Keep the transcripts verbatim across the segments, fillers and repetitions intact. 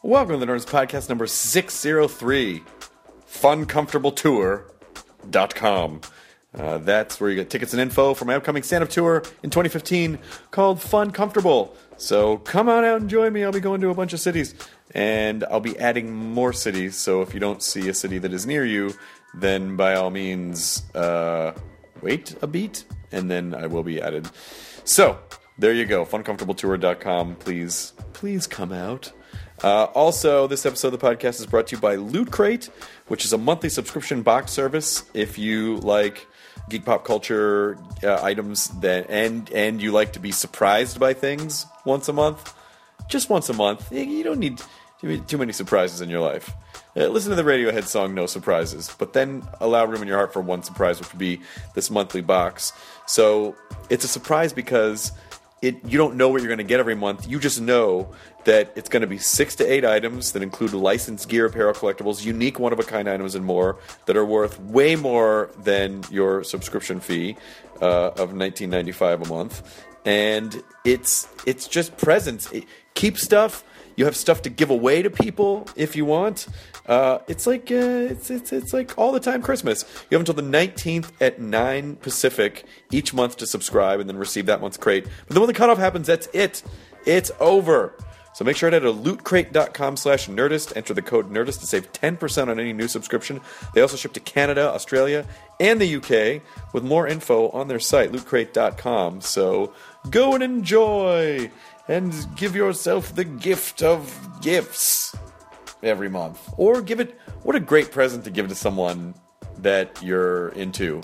Welcome to the Nerdist Podcast number six oh three, fun comfortable tour dot com. Uh, that's where you get tickets and info for my upcoming stand-up tour in twenty fifteen called Fun Comfortable. So come on out and join me. I'll be going to a bunch of cities, and I'll be adding more cities. So if you don't see a city that is near you, then by all means, uh, wait a beat, and then I will be added. So there you go, fun comfortable tour dot com. Please, please come out. Uh, also, this episode of the podcast is brought to you by Loot Crate, which is a monthly subscription box service. If you like geek pop culture uh, items that and and you like to be surprised by things once a month, just once a month, you don't need too many surprises in your life. Uh, listen to the Radiohead song "No Surprises," but then allow room in your heart for one surprise, which would be this monthly box. So it's a surprise because it you don't know what you're going to get every month. You just know that it's going to be six to eight items that include licensed gear, apparel, collectibles, unique one-of-a-kind items, and more that are worth way more than your subscription fee uh, of nineteen ninety-five a month. And it's it's just presents. It, keep stuff. You have stuff to give away to people if you want. Uh, it's like uh, it's it's it's like all the time Christmas. You have until the nineteenth at nine Pacific each month to subscribe and then receive that month's crate. But then when the cutoff happens, that's it. It's over. So make sure to head to lootcrate.com slash Nerdist. Enter the code Nerdist to save ten percent on any new subscription. They also ship to Canada, Australia, and the U K with more info on their site, loot crate dot com. So go and enjoy and give yourself the gift of gifts every month. Or give it, what a great present to give to someone that you're into.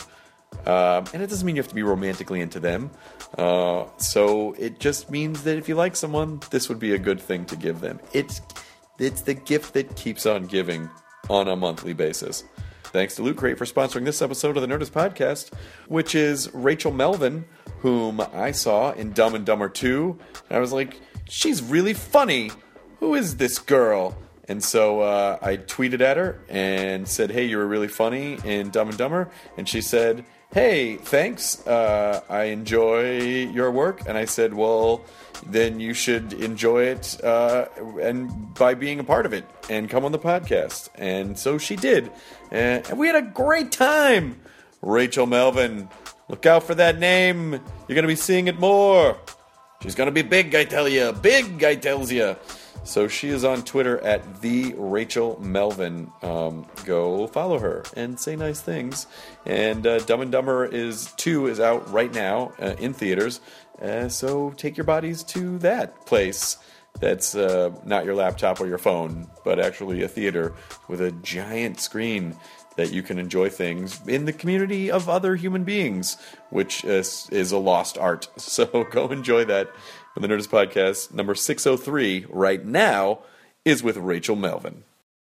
Um, and it doesn't mean you have to be romantically into them. Uh, so it just means that if you like someone, this would be a good thing to give them. It's it's the gift that keeps on giving on a monthly basis. Thanks to Loot Crate for sponsoring this episode of the Nerdist Podcast, which is Rachel Melvin, whom I saw in Dumb and Dumber two. And I was like, she's really funny. Who is this girl? And so uh, I tweeted at her and said, hey, you were really funny in Dumb and Dumber. And she said, hey, thanks. Uh, I enjoy your work. And I said, well, then you should enjoy it uh, and by being a part of it and come on the podcast. And so she did. And we had a great time. Rachel Melvin. Look out for that name. You're going to be seeing it more. She's going to be big, I tell you. Big, I tells you. So she is on Twitter at the Rachel Melvin. Um, go follow her and say nice things. And uh, Dumb and Dumber is two is out right now uh, in theaters. Uh, so take your bodies to that place. That's uh, not your laptop or your phone, but actually a theater with a giant screen that you can enjoy things in the community of other human beings, which is, is a lost art. So go enjoy that. The Nerdist Podcast number six oh three right now is with Rachel Melvin.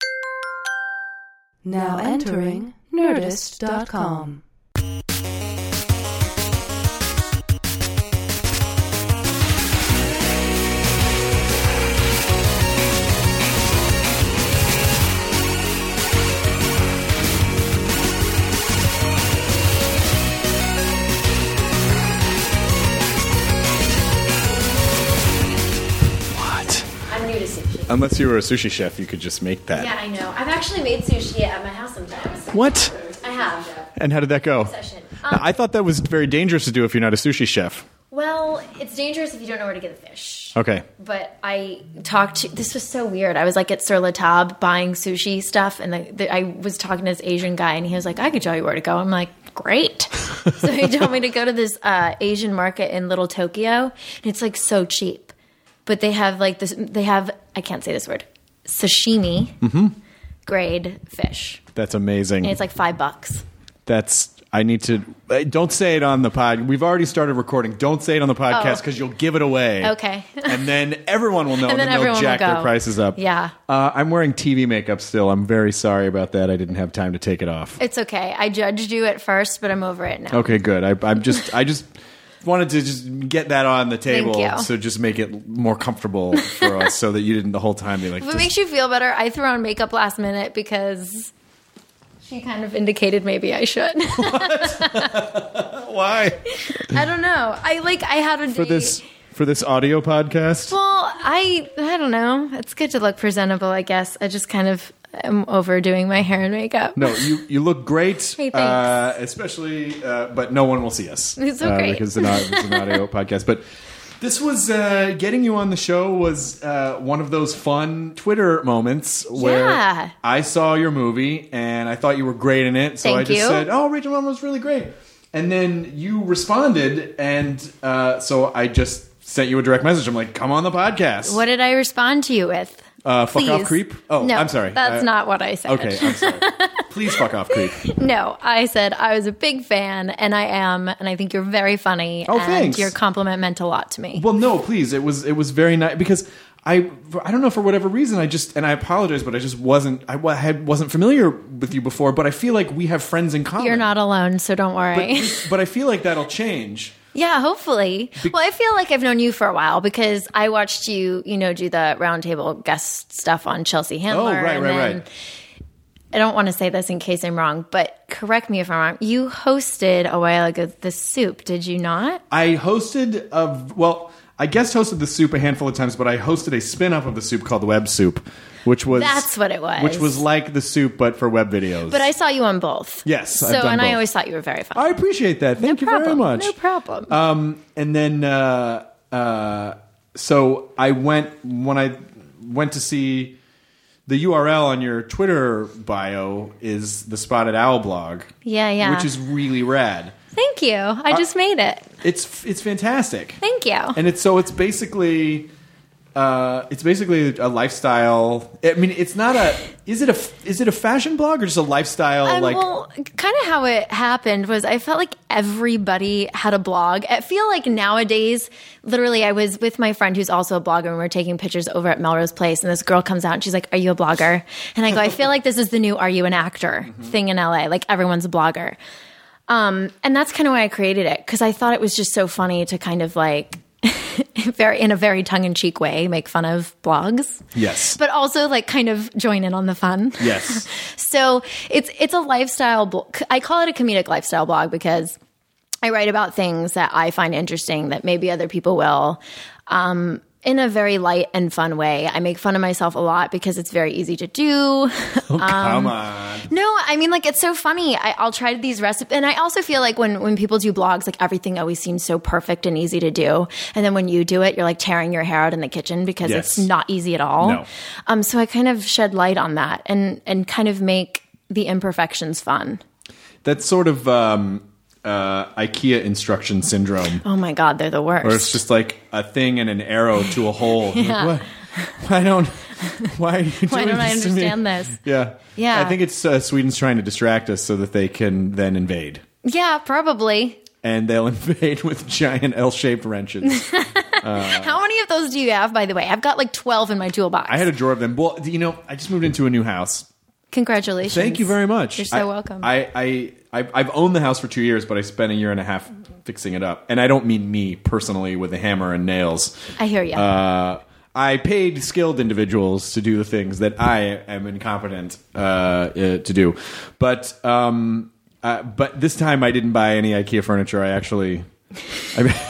Now entering Nerdist dot com. Unless you were a sushi chef, you could just make that. Yeah, I know. I've actually made sushi at my house sometimes. What? I have. And how did that go? Session. Um, I thought that was very dangerous to do if you're not a sushi chef. Well, it's dangerous if you don't know where to get the fish. Okay. But I talked to... This was so weird. I was like at Sur La Table buying sushi stuff, and the, the, I was talking to this Asian guy, and he was like, I could tell you where to go. I'm like, great. So he told me to go to this uh, Asian market in Little Tokyo, and it's like so cheap. But they have like this, they have, I can't say this word, sashimi mm-hmm. grade fish. That's amazing. And it's like five bucks. That's, I need to, don't say it on the pod. We've already started recording. Don't say it on the podcast because oh. you'll give it away. Okay. And then everyone will know and, and then then they'll jack their prices up. Yeah. Uh, I'm wearing T V makeup still. I'm very sorry about that. I didn't have time to take it off. It's okay. I judged you at first, but I'm over it now. Okay, good. I, I'm just, I just... wanted to just get that on the table, so just make it more comfortable for us, so that you didn't the whole time be like. If it makes you feel better, I threw on makeup last minute because she kind of indicated maybe I should. What? Why? I don't know. I like I had a for date. this for this audio podcast? Well, I I don't know. It's good to look presentable, I guess. I just kind of am overdoing my hair and makeup. No, you, you look great, Hey, thanks. uh, especially, uh, but no one will see us. It's uh, okay. because it's an, au- it's an audio podcast. But this was, uh, getting you on the show was uh, one of those fun Twitter moments where Yeah. I saw your movie and I thought you were great in it. So Thank I just you. said, oh, Rachel Mama was really great. And then you responded, and uh, so I just sent you a direct message. I'm like, come on the podcast. What did I respond to you with? Uh, fuck off, Please. creep? Oh, no, I'm sorry. That's Uh, not what I said. Okay, I'm sorry. Please fuck off, creep. No, I said I was a big fan, and I am, and I think you're very funny. Oh, and thanks. your compliment meant a lot to me. Well, no, please. It was it was very nice because I I don't know, for whatever reason, I just, and I apologize, but I just wasn't I wa- had, wasn't familiar with you before. But I feel like we have friends in common. You're not alone, so don't worry. But, but I feel like that'll change. Yeah, hopefully. Well, I feel like I've known you for a while because I watched you, you know, do the roundtable guest stuff on Chelsea Handler. Oh, right, and right, then, right. I don't want to say this in case I'm wrong, but correct me if I'm wrong. You hosted a while ago The Soup, did you not? I hosted a well, I guest hosted The Soup a handful of times, but I hosted a spin-off of The Soup called Web Soup, which was That's what it was. which was like The Soup but for web videos. But I saw you on both. Yes, So, I've done and both. I always thought you were very fun. I appreciate that. Thank you problem. very much. No problem. Um, and then, uh, uh, so I went when I went to see the U R L on your Twitter bio is the Spotted Owl blog. Yeah, yeah. Which is really rad. Thank you. I Uh, just made it. It's it's fantastic. Thank you. And it's so it's basically. Uh, it's basically a lifestyle. I mean, it's not a. Is it a? Is it a fashion blog or just a lifestyle? Um, like, well, kind of how it happened was I felt like everybody had a blog. I feel like nowadays, literally, I was with my friend who's also a blogger, and we were taking pictures over at Melrose Place, and this girl comes out and she's like, "Are you a blogger?" And I go, "I feel like this is the new 'Are you an actor?' Mm-hmm. thing in L A. Like everyone's a blogger." Um, and that's kind of why I created it because I thought it was just so funny to kind of like. very in a very tongue-in-cheek way make fun of blogs, yes, but also like kind of join in on the fun. yes. So it's it's a lifestyle blog. I call it a comedic lifestyle blog because I write about things that I find interesting that maybe other people will, um, in a very light and fun way. I make fun of myself a lot because it's very easy to do. Oh, come on. No, I mean, like, it's so funny. I, I'll try these recipes. And I also feel like when, when people do blogs, like, everything always seems so perfect and easy to do. And then when you do it, you're, like, tearing your hair out in the kitchen because Yes. it's not easy at all. No. Um, so I kind of shed light on that and, and kind of make the imperfections fun. That's sort of um, uh, IKEA instruction syndrome. Oh, my God, they're the worst. Or it's just like a thing and an arrow to a hole. Yeah. Like, what? Why don't? Why are you doing Why don't I this to me? understand this? Yeah, Yeah. I think it's uh, Sweden's trying to distract us so that they can then invade, Yeah, probably. and they'll invade with giant L-shaped wrenches. How many of those do you have, by the way? I've got like twelve in my toolbox. I had a drawer of them. Well, you know, I just moved into a new house. Congratulations. Thank you very much. You're so I- welcome. I, I, I, I've owned the house for two years, but I spent a year and a half fixing it up. And I don't mean me personally with a hammer and nails. I hear you. Uh, I paid skilled individuals to do the things that I am incompetent uh, uh, to do. But um, uh, but this time I didn't buy any IKEA furniture. I actually... I,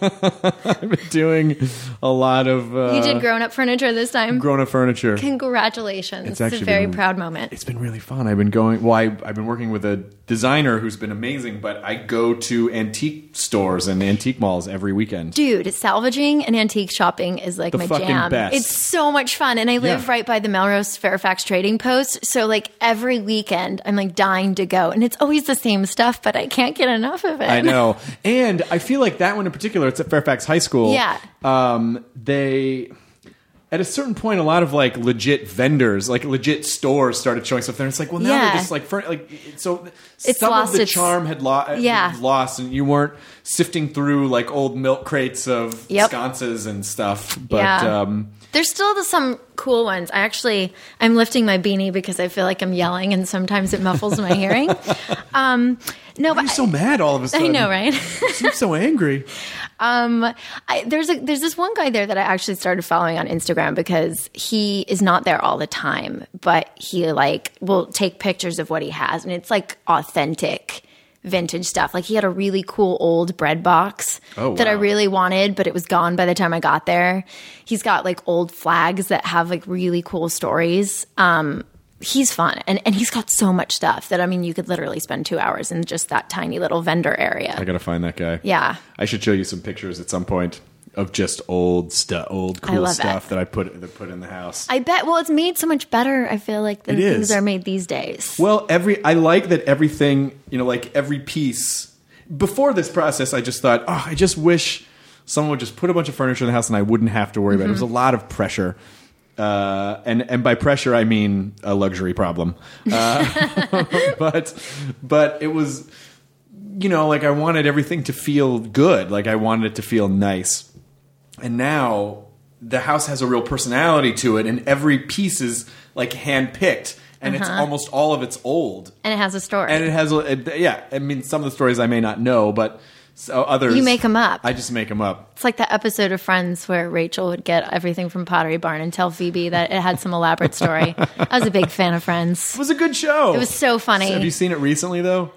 I've been doing a lot of uh, you did grown-up furniture this time? grown-up furniture. Congratulations. It's It's, actually a very been- proud moment. It's been really fun. I've been going. Well, I, I've been working with a designer who's been amazing. But I go to antique stores and antique malls every weekend. Dude, salvaging and antique shopping is like The my fucking jam. best. It's so much fun. And I live Yeah. right by the Melrose Fairfax Trading Post. So like every weekend I'm like dying to go. And it's always the same stuff, but I can't get enough of it. I know, and I feel like that one in particular. It's at Fairfax High School. Yeah. Um, they. At a certain point, a lot of like legit vendors, like legit stores, started showing stuff there. And it's like, well, now Yeah. they're just like, fur- like so. It's some lost of the its- charm had lo- Yeah. lost, and you weren't sifting through like old milk crates of Yep. sconces and stuff. But Yeah. um, There's still some cool ones. I actually, I'm lifting my beanie because I feel like I'm yelling and sometimes it muffles my hearing. Um, no, but you're so mad all of a I sudden. know, right? You seem so angry. Um, I, there's a there's this one guy there that I actually started following on Instagram because he is not there all the time, but he like will take pictures of what he has, and it's like authentic vintage stuff. Like he had a really cool old bread box Oh, that I wow. really wanted, but it was gone by the time I got there. He's got like old flags that have like really cool stories. Um, he's fun. And, and he's got so much stuff that, I mean, you could literally spend two hours in just that tiny little vendor area. I gotta find that guy. Yeah. I should show you some pictures at some point of just old stuff, old I cool love stuff it. that I put that put in the house. I bet, well, it's made so much better, I feel like, than It is. things are made these days. Well, every I like that everything, you know, like every piece. Before this process, I just thought, oh, I just wish someone would just put a bunch of furniture in the house and I wouldn't have to worry about it. It was a lot of pressure. Uh, and and by pressure, I mean a luxury problem. Uh, but but it was, you know, like I wanted everything to feel good. Like I wanted it to feel nice. And now the house has a real personality to it, and every piece is like hand-picked, and it's almost all of it's old. And it has a story. And it has, a, it, yeah, I mean, some of the stories I may not know, but so others... You make 'em up. I just make them up. It's like that episode of Friends where Rachel would get everything from Pottery Barn and tell Phoebe that it had some elaborate story. I was a big fan of Friends. It was a good show. It was so funny. Have you seen it recently, though?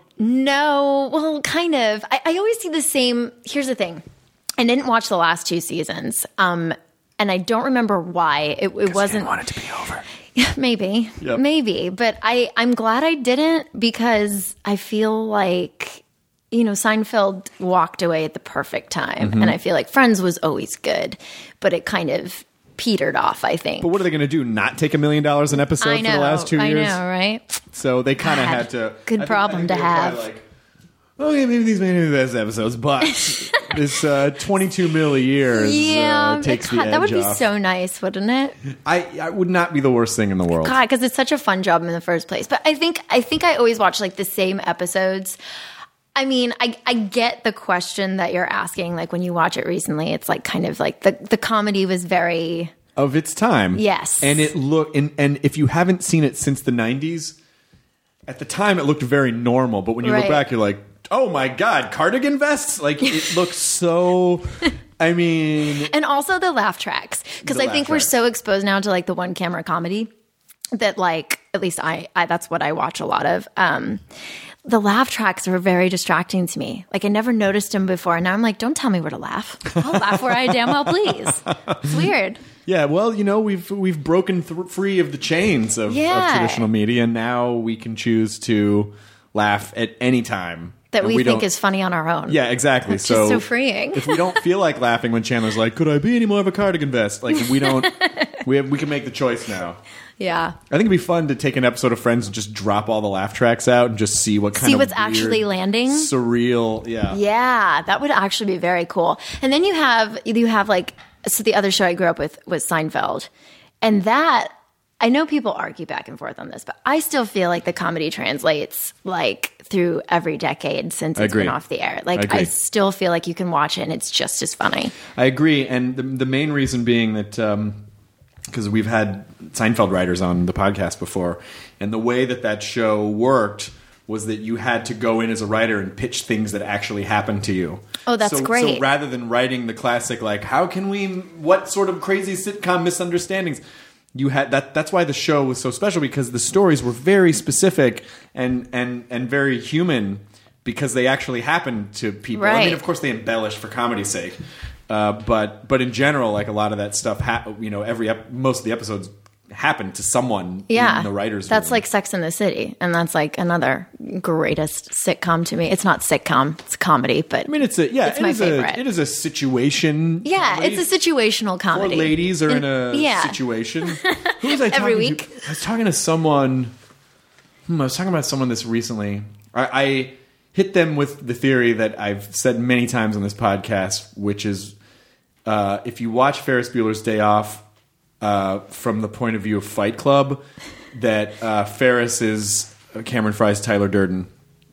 No, well, kind of. I, I always see the same. Here's the thing. I didn't watch the last two seasons, um, and I don't remember why. It, it wasn't. I want it to be over. Maybe, Yep. maybe, but I, I'm glad I didn't because I feel like, you know, Seinfeld walked away at the perfect time, Mm-hmm. and I feel like Friends was always good, but it kind of petered off, I think. But what are they going to do? Not take a million dollars an episode I know, for the last two I years? know, right? So they kind of God, had to. good I think- problem I think to they were probably have. Like, okay, maybe these may be the best episodes, but this uh, twenty-two mil a year is, Yeah, uh, takes it the ca- edge that would be off. so nice, wouldn't it? I, I would not be the worst thing in the world. God, because it's such a fun job in the first place. But I think I think I always watch like the same episodes. I mean, I I get the question that you're asking. Like when you watch it recently, it's like kind of like the the comedy was very Of its time. Yes. And it look and, and if you haven't seen it since the nineties, at the time it looked very normal, but when you Right. look back you're like, "Oh my god, cardigan vests?" Like it looks so I mean, and also the laugh tracks because The I laugh think we're tracks. so exposed now to like the one camera comedy that like at least I, I that's what I watch a lot of. Um, the laugh tracks were very distracting to me. Like I never noticed them before, and now I'm like, don't tell me where to laugh. I'll laugh where I damn well please. It's weird. yeah, well, you know, we've we've broken th- free of the chains of, Yeah. of traditional media, and now we can choose to laugh at any time That And we, think don't- is funny on our own. Yeah, exactly. It's so just so freeing. if we don't feel like laughing when Chandler's like, "Could I be any more of a cardigan vest?" Like we don't, we have, we can make the choice now. Yeah. I think it'd be fun to take an episode of Friends and just drop all the laugh tracks out and just see what kind See of what's weird, actually landing. surreal. Yeah, Yeah, that would actually be very cool. And then you have you have like so the other show I grew up with was Seinfeld, and that I know people argue back and forth on this, but I still feel like the comedy translates like through every decade since it's Agree. been off the air. I Like agree. I still feel like you can watch it and it's just as funny. I agree. And the, the main reason being that because we've had Seinfeld writers on the podcast before, and the way that that show worked was that you had to go in as a writer and pitch things that actually happened to you. Oh, that's so, great. So rather than writing the classic, like, how can we, what sort of crazy sitcom misunderstandings? You had that. That's why the show was so special, because the stories were very specific and and and very human, because they actually happened to people. I mean, Right. of course, they embellished for comedy's sake, uh, but but in general, like a lot of that stuff, ha- you know, every ep- most of the episodes happened to someone Yeah, in the writers' that's room. like Sex and the City, and that's like another greatest sitcom to me. It's not sitcom; it's comedy, but I mean, it's a yeah, It's it my is favorite. a it is a situation. yeah, comedy. it's a situational Four comedy. ladies are in a yeah. situation. Who was I talking Every to? week. I was talking to someone. Hmm, I was talking about someone this recently. I, I hit them with the theory that I've said many times on this podcast, which is uh, if you watch Ferris Bueller's Day Off uh, from the point of view of Fight Club, that uh, Ferris is Cameron Fry's Tyler Durden,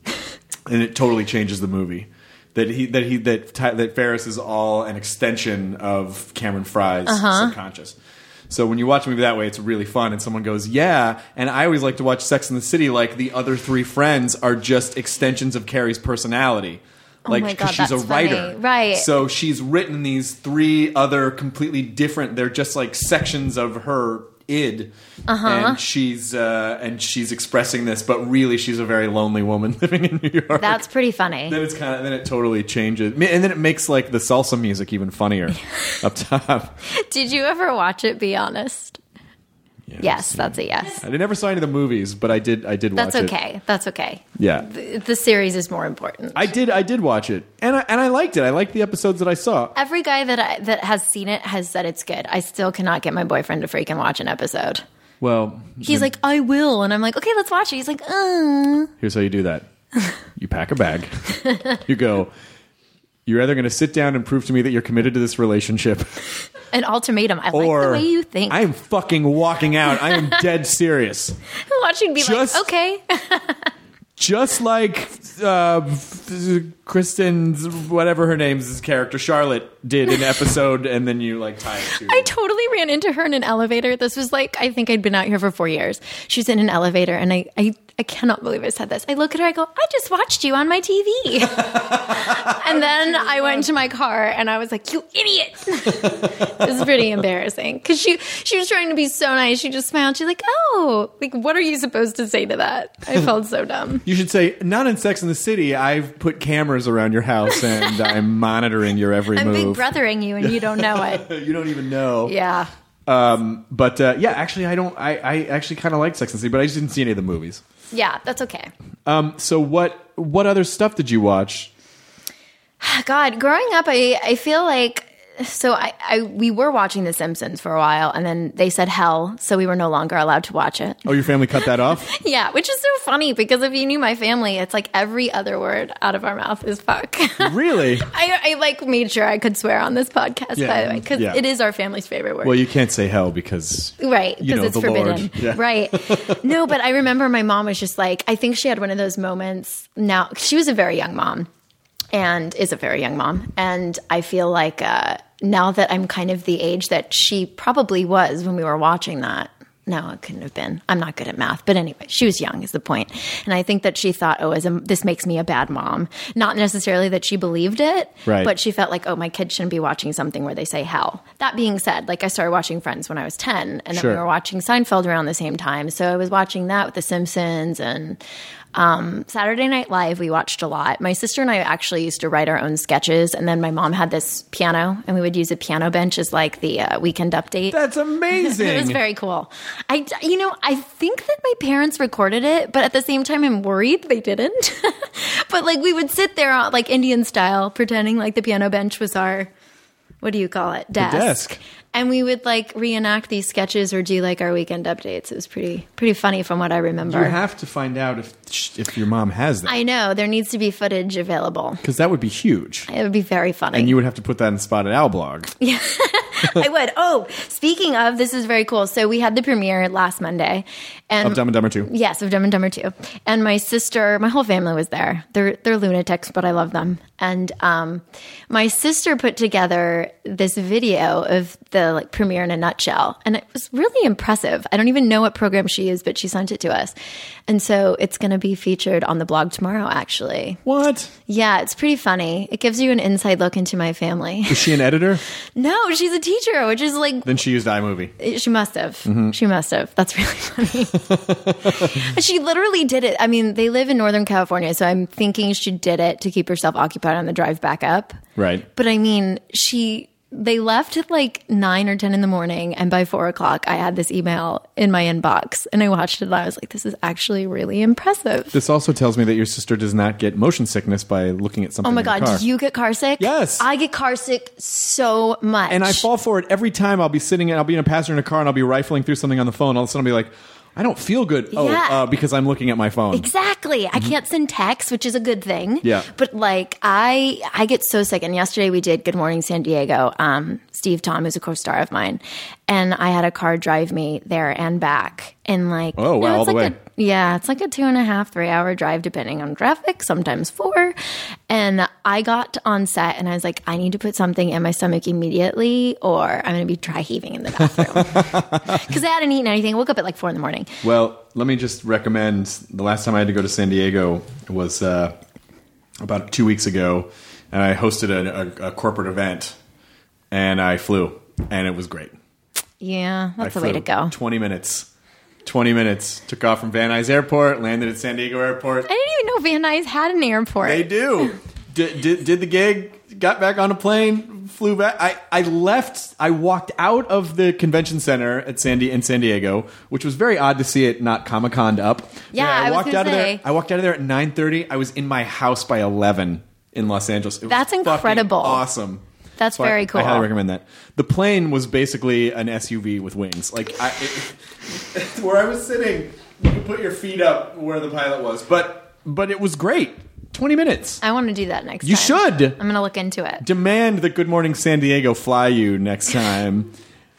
and it totally changes the movie. That he that he that Ty, that Ferris is all an extension of Cameron Fry's Uh-huh. subconscious. So when you watch a movie that way, it's really fun. And someone goes, "Yeah." And I always like to watch Sex and the City like the other three friends are just extensions of Carrie's personality. Like, Oh my 'cause God, she's a that's writer, funny. Right. So she's written these three other completely different. They're just like sections of her id Uh-huh. And she's uh, and she's expressing this, but really she's a very lonely woman living in New York. That's pretty funny. Then it's kind of then it totally changes, and then it makes like the salsa music even funnier up top. Did you ever watch it? Be honest. Yes, Yes, that's a yes. I never saw any of the movies, but I did. I did That's watch it. okay. That's okay. Yeah, The, the series is more important. I did. I did watch it, and I, and I liked it. I liked the episodes that I saw. Every guy that I, that has seen it has said it's good. I still cannot get my boyfriend to freaking watch an episode. Well, He's then like, I will, and I'm like, okay, let's watch it. He's like, uh. here's how you do that: you pack a bag. You go. You're either going to sit down and prove to me that you're committed to this relationship, An ultimatum. I or like the way you think. I am fucking walking out. I am dead serious. Watching be Just- like, okay. Just like uh, Kristen's, whatever her name's character, Charlotte, did in episode, and then you like tie it to. I totally ran into her in an elevator. This was like, I think I'd been out here for four years. She's in an elevator, and I, I, I cannot believe I said this. I look at her, I go, I just watched you on my T V. And then I went to my car, and I was like, you idiot. It was pretty embarrassing. Because she, she was trying to be so nice. She just smiled. She's like, oh, like, what are you supposed to say to that? I felt so dumb. You should say, not in Sex in the City. I've put cameras around your house, and I'm monitoring your every I'm big move. brothering you, and you don't know it. You don't even know. Yeah. Um, but uh, yeah, actually, I don't. I, I actually kind of like Sex and the City, but I just didn't see any of the movies. Yeah, that's okay. Um, so what what other stuff did you watch? God, growing up, I, I feel like, so I, I we were watching The Simpsons for a while, and then they said hell, so we were no longer allowed to watch it. Oh, your family cut that off? Yeah, which is so funny, because if you knew my family, it's like every other word out of our mouth is fuck. Really? I, I like made sure I could swear on this podcast, Yeah, by the way, because yeah. it is our family's favorite word. Well, you can't say hell because Right, you because know, it's the forbidden. Lord. Yeah. Right. No, but I remember my mom was just like, I think she had one of those moments now. She was a very young mom and is a very young mom. And I feel like uh, now that I'm kind of the age that she probably was when we were watching that. No, it couldn't have been. I'm not good at math. But anyway, she was young is the point. And I think that she thought, oh, as a, this makes me a bad mom. Not necessarily that she believed it, Right. but she felt like, oh, my kid shouldn't be watching something where they say hell. That being said, like I started watching Friends when I was ten, and then Sure. we were watching Seinfeld around the same time. So I was watching that with The Simpsons, and um, Saturday Night Live we watched a lot. My sister and I actually used to write our own sketches, and then my mom had this piano, and we would use a piano bench as like the uh, Weekend Update. That's amazing. It was very cool. I, you know, I think that my parents recorded it, but at the same time, I'm worried they didn't. But like, we would sit there, uh, like Indian style, pretending like the piano bench was our, what do you call it, desk. desk. And we would like reenact these sketches or do like our Weekend Updates. It was pretty, pretty funny from what I remember. You have to find out if if your mom has that, I know there needs to be footage available. because that would be huge, It would be very funny. and you would have to put that in Spotted Owl blog. I would. Oh, speaking of, this is very cool. So we had the premiere last Monday, and Of Dumb and Dumber two. Yes, of Dumb and Dumber two. And my sister, my whole family was there. They're they're lunatics, but I love them. And um, my sister put together this video of the like premiere in a nutshell, and it was really impressive. I don't even know what program she used, but she sent it to us, and so it's going to be featured on the blog tomorrow. Actually, What? yeah, it's pretty funny. It gives you an inside look into my family. Is she an editor? No, she's a teacher, which is like Then she used iMovie. she must have. Mm-hmm. She must have. That's really funny. She literally did it. I mean, they live in Northern California, so I'm thinking she did it to keep herself occupied on the drive back up. Right. But I mean, she they left at like nine or ten in the morning, and by four o'clock, I had this email in my inbox, and I watched it, and I was like, "This is actually really impressive." This also tells me that your sister does not get motion sickness by looking at something. Oh my in the god, car. do you get car sick? Yes. I get car sick so much, And I fall for it every time. I'll be sitting, I'll be in a passenger in a car, and I'll be rifling through something on the phone. All of a sudden, I'll be like, I don't feel good. Oh, Yeah. uh, because I'm looking at my phone. Exactly. I can't send texts, which is a good thing. Mm-hmm. Yeah. But like I I get so sick. And yesterday we did Good Morning San Diego. Um, Steve Tom, who's a co-star of mine. And I had a car drive me there and back. And like Oh, wow, you know, all it's the like way. A, yeah, it's like a two and a half, three hour drive depending on traffic, sometimes four. And I got on set and I was like, I need to put something in my stomach immediately or I'm gonna be dry heaving in the bathroom. Because I hadn't eaten anything. I woke up at like four in the morning. Well, let me just recommend, the last time I had to go to San Diego was uh, about two weeks ago, and I hosted a, a, a corporate event, and I flew, and it was great. Yeah, that's I the way flew to go. twenty minutes, twenty minutes. Took off from Van Nuys Airport, landed at San Diego Airport. I didn't even know Van Nuys had an airport. They do. did, did, did the gig, got back on a plane, flew back. I, I left, I walked out of the convention center at San Di- in San Diego, which was very odd to see it not Comic-Con'd up. Yeah, I, I was walked gonna out of say. there. I walked out of there at nine thirty. I was in my house by eleven in Los Angeles. It was That's fucking incredible. Awesome. That's So I- very cool. I highly recommend that. The plane was basically an S U V with wings. Like I, it, where I was sitting, you could put your feet up where the pilot was, but but it was great. Twenty minutes. I want to do that next You time. should. I'm going to look into it. Demand that Good Morning San Diego fly you next time.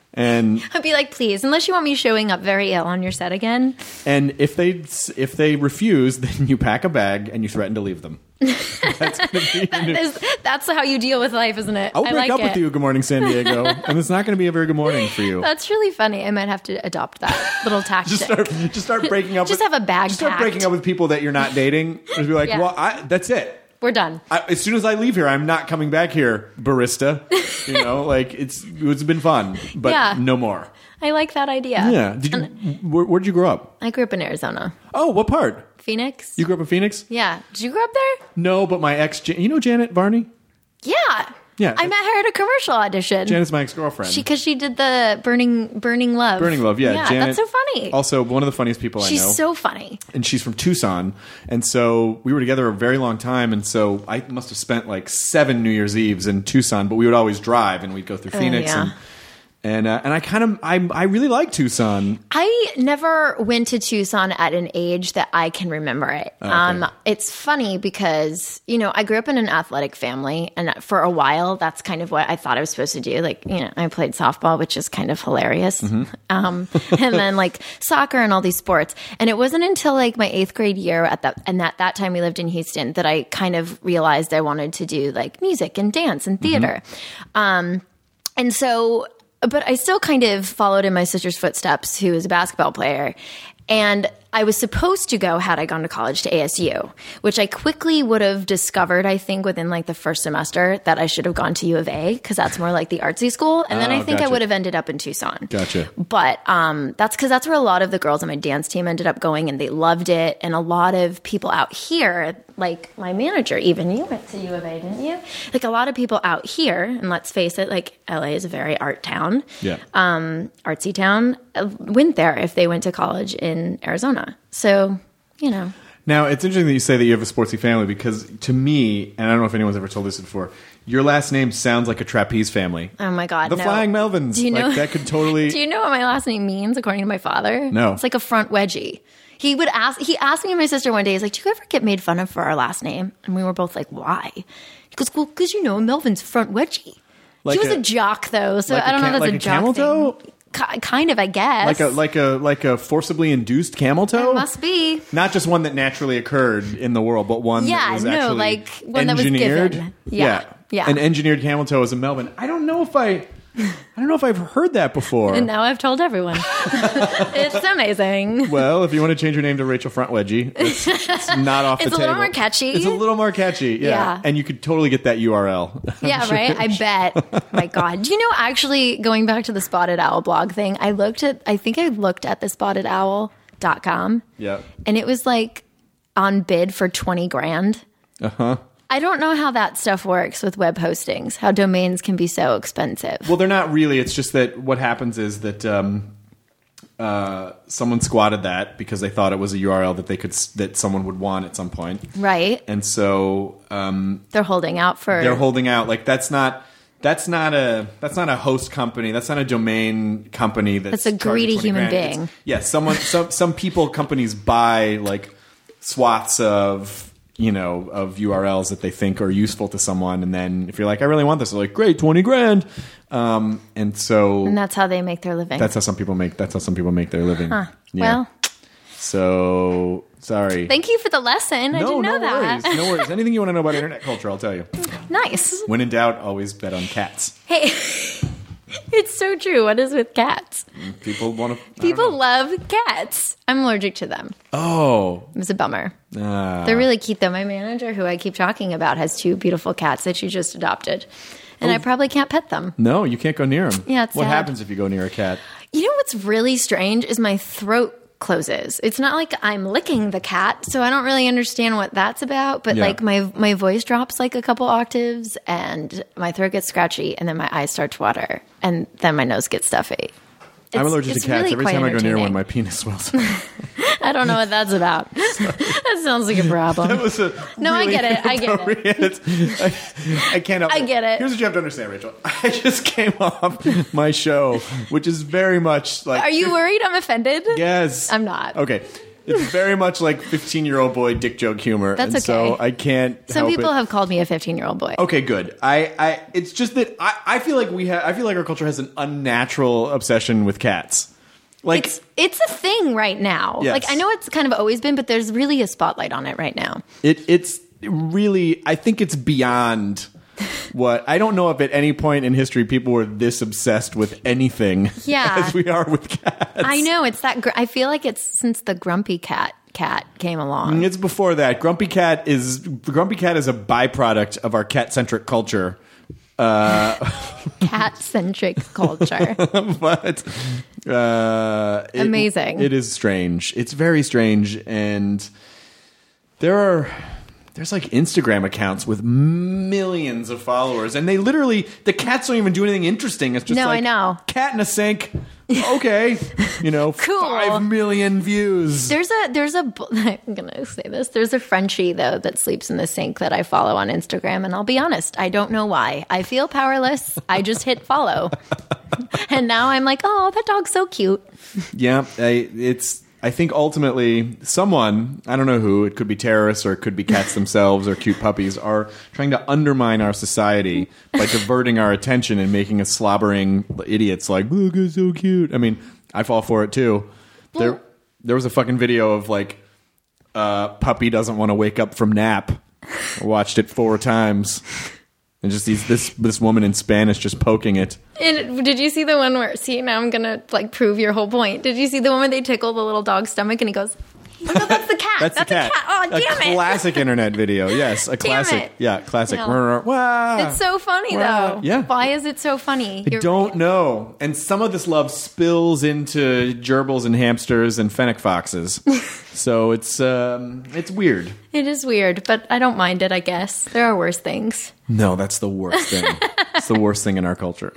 And I'd be like, please, unless you want me showing up very ill on your set again. and if they if they refuse, then you pack a bag and you threaten to leave them. That's gonna be your new- Is- That's how you deal with life, isn't it? I'll I break like up it. with you, Good Morning San Diego, and it's not going to be a very good morning for you. That's really funny. I might have to adopt that little tactic. Just start, just start breaking up. Just with, have a bag Just start packed. breaking up with people that you're not dating. Just be like, Yeah. well, I, that's it. We're done. I, as soon as I leave here, I'm not coming back here, barista. You know, like it's it's been fun, but Yeah. no more. I like that idea. Yeah. Did you? Where, where'd you grow up? I grew up in Arizona. Oh, what part? Phoenix? You grew up in Phoenix? Yeah. Did you grow up there? No, but my ex, Jan- you know Janet Varney? Yeah. Yeah. I met her at a commercial audition. Janet's my ex-girlfriend. She because she did the Burning Burning Love. Burning Love, yeah. Yeah, Janet, that's so funny. Also, one of the funniest people She's I know. so funny. And she's from Tucson. And so we were together a very long time. And so I must have spent like seven New Year's Eves in Tucson, but we would always drive and we'd go through Phoenix. Oh, yeah. And and, uh, and I kind of, I, I really like Tucson. I never went to Tucson at an age that I can remember it. okay. Um, it's funny because, you know, I grew up in an athletic family, and for a while, that's kind of what I thought I was supposed to do. Like, you know, I played softball, which is kind of hilarious. Um, and then like soccer and all these sports. And it wasn't until like my eighth grade year at that, and at that time we lived in Houston, that I kind of realized I wanted to do like music and dance and theater. Um, and so, but I still kind of followed in my sister's footsteps, who is a basketball player. And I was supposed to go, had I gone to college, to A S U, which I quickly would have discovered, I think, within like the first semester, that I should have gone to U of A, because that's more like the artsy school. And then Oh, I think I gotcha. would have ended up in Tucson. Gotcha. But um, that's because that's where a lot of the girls on my dance team ended up going, and they loved it. And a lot of people out here, like my manager, even you went to U of A, didn't you? Like a lot of people out here, and let's face it, like L A is a very art town, Yeah. um, artsy town, uh, went there if they went to college in Arizona. So, you know. Now, it's interesting that you say that you have a sportsy family, because to me, and I don't know if anyone's ever told this before, your last name sounds like a trapeze family. Oh my God, The no. Flying Melvins. Do you know Like, that could totally... Do you know what my last name means, according to my father? No. It's like a front wedgie. He would ask. He asked me and my sister one day. He's like, "Do you ever get made fun of for our last name?" And we were both like, "Why?" He goes, "Well, because you know Melvin's front wedgie." Like he was a- a, jock, though, so like a I don't know ca- if that's like a a jock camel toe? thing. Ki- kind of, I guess. Like a like a like a forcibly induced camel toe? It must be. Not just one that naturally occurred in the world, but one Yeah, that was no, actually like one that was engineered. given. Yeah, yeah. An engineered camel toe is a Melvin. I don't know if I I don't know if I've heard that before. And now I've told everyone. It's amazing. Well, if you want to change your name to Rachel Front Wedgie, it's, it's not off It's the a table. little more catchy. It's a little more catchy, yeah. Yeah. And you could totally get that U R L. Yeah, right? I bet. My God. Do you know, actually, going back to the Spotted Owl blog thing, I looked at, I think I looked at the spotted owl dot com. Yeah. And it was like on bid for twenty grand. Uh huh. I don't know how that stuff works with web hostings, how domains can be so expensive. Well, they're not really. It's just that what happens is that um, uh, someone squatted that because they thought it was a U R L that they could s- that someone would want at some point, Right? and so um, They're holding out for. they're holding out. Like that's not that's not a that's not a host company. That's not a domain company. That's, That's a greedy charging twenty human grand. being. It's- yeah, someone some some people companies buy like swaths of. You know, of U R Ls that they think are useful to someone, and then if you're like, I really want this, they're like, great, twenty grand, um, and so And that's how they make their living. that's how some people make. That's how some people make their living. Huh. Yeah. Well, So sorry. thank you for the lesson. I no, didn't know no that. worries. No worries. Anything you want to know about internet culture, I'll tell you. Nice. When in doubt, always bet on cats. Hey, it's so true. What is with cats? People want to. People love cats. I'm allergic to them. Oh, It's a bummer. uh, They're really cute, though. My manager, who I keep talking about, has two beautiful cats that she just adopted. And I probably can't pet them. no, you can't go near them. Yeah, it's what sad. happens if you go near a cat? You know what's really strange is my throat closes. It's not like I'm licking the cat, so I don't really understand what that's about. But Yeah. like my my voice drops like a couple octaves, and my throat gets scratchy, and then my eyes start to water, and then my nose gets stuffy. I'm It's- allergic to it's cats. really Every quite time I go near one, entertaining. my penis swells. I don't know what that's about. That sounds like a problem. That was a No, I really get it. I get it. inappropriate- I, I can't help I get it. Here's what you have to understand, Rachel. I just came off my show, which is very much like. Are you worried I'm offended? Yes. I'm not. Okay. It's very much like fifteen-year-old boy dick joke humor. That's and So okay. I can't Some help people it. have called me a fifteen-year-old boy. Okay, good. I, I it's just that I, I feel like we have I feel like our culture has an unnatural obsession with cats. Like It's it's a thing right now. Yes. Like I know it's kind of always been, but there's really a spotlight on it right now. it it's really I think it's beyond what I don't know if at any point in history people were this obsessed with anything Yeah. as we are with cats. I know it's that. Gr- I feel like it's since the Grumpy Cat cat came along. It's before that. Grumpy Cat is Grumpy Cat is a byproduct of our cat-centric culture. Cat centric culture. but uh, it- Amazing. It is strange. It's very strange, and there are there's like Instagram accounts with millions of followers, and they literally the cats don't even do anything interesting. It's just No, I like know. cat in a sink. Okay, you know, Cool. five million views. There's a there's a bu- I'm gonna say this. There's a Frenchie though that sleeps in the sink that I follow on Instagram, and I'll be honest, I don't know why. I feel powerless. I just hit follow, and now I'm like, oh, that dog's so cute. Yeah, I, it's. I think ultimately someone, I don't know who, it could be terrorists or it could be cats themselves or cute puppies, are trying to undermine our society by diverting our attention and making us slobbering idiots like, look, it's so cute. I mean, I fall for it too. There, there was a fucking video of like, uh, puppy doesn't want to wake up from nap. I watched it four times. And just these, this this woman in Spanish just poking it. And did you see the one where? See, now I'm gonna like prove your whole point. Did you see the one where they tickle the little dog's stomach and he goes, "Oh no, that's the cat. That's, the cat. A cat. Oh, damn a it! classic internet video. Yes, a classic. it. Yeah, classic. No. Wow. It's so funny Wow. though. Yeah. Why is it so funny? I don't know. And some of this love spills into gerbils and hamsters and fennec foxes. So it's um, it's weird. It is weird, but I don't mind it. I guess there are worse things. No, that's the worst thing. It's the worst thing in our culture.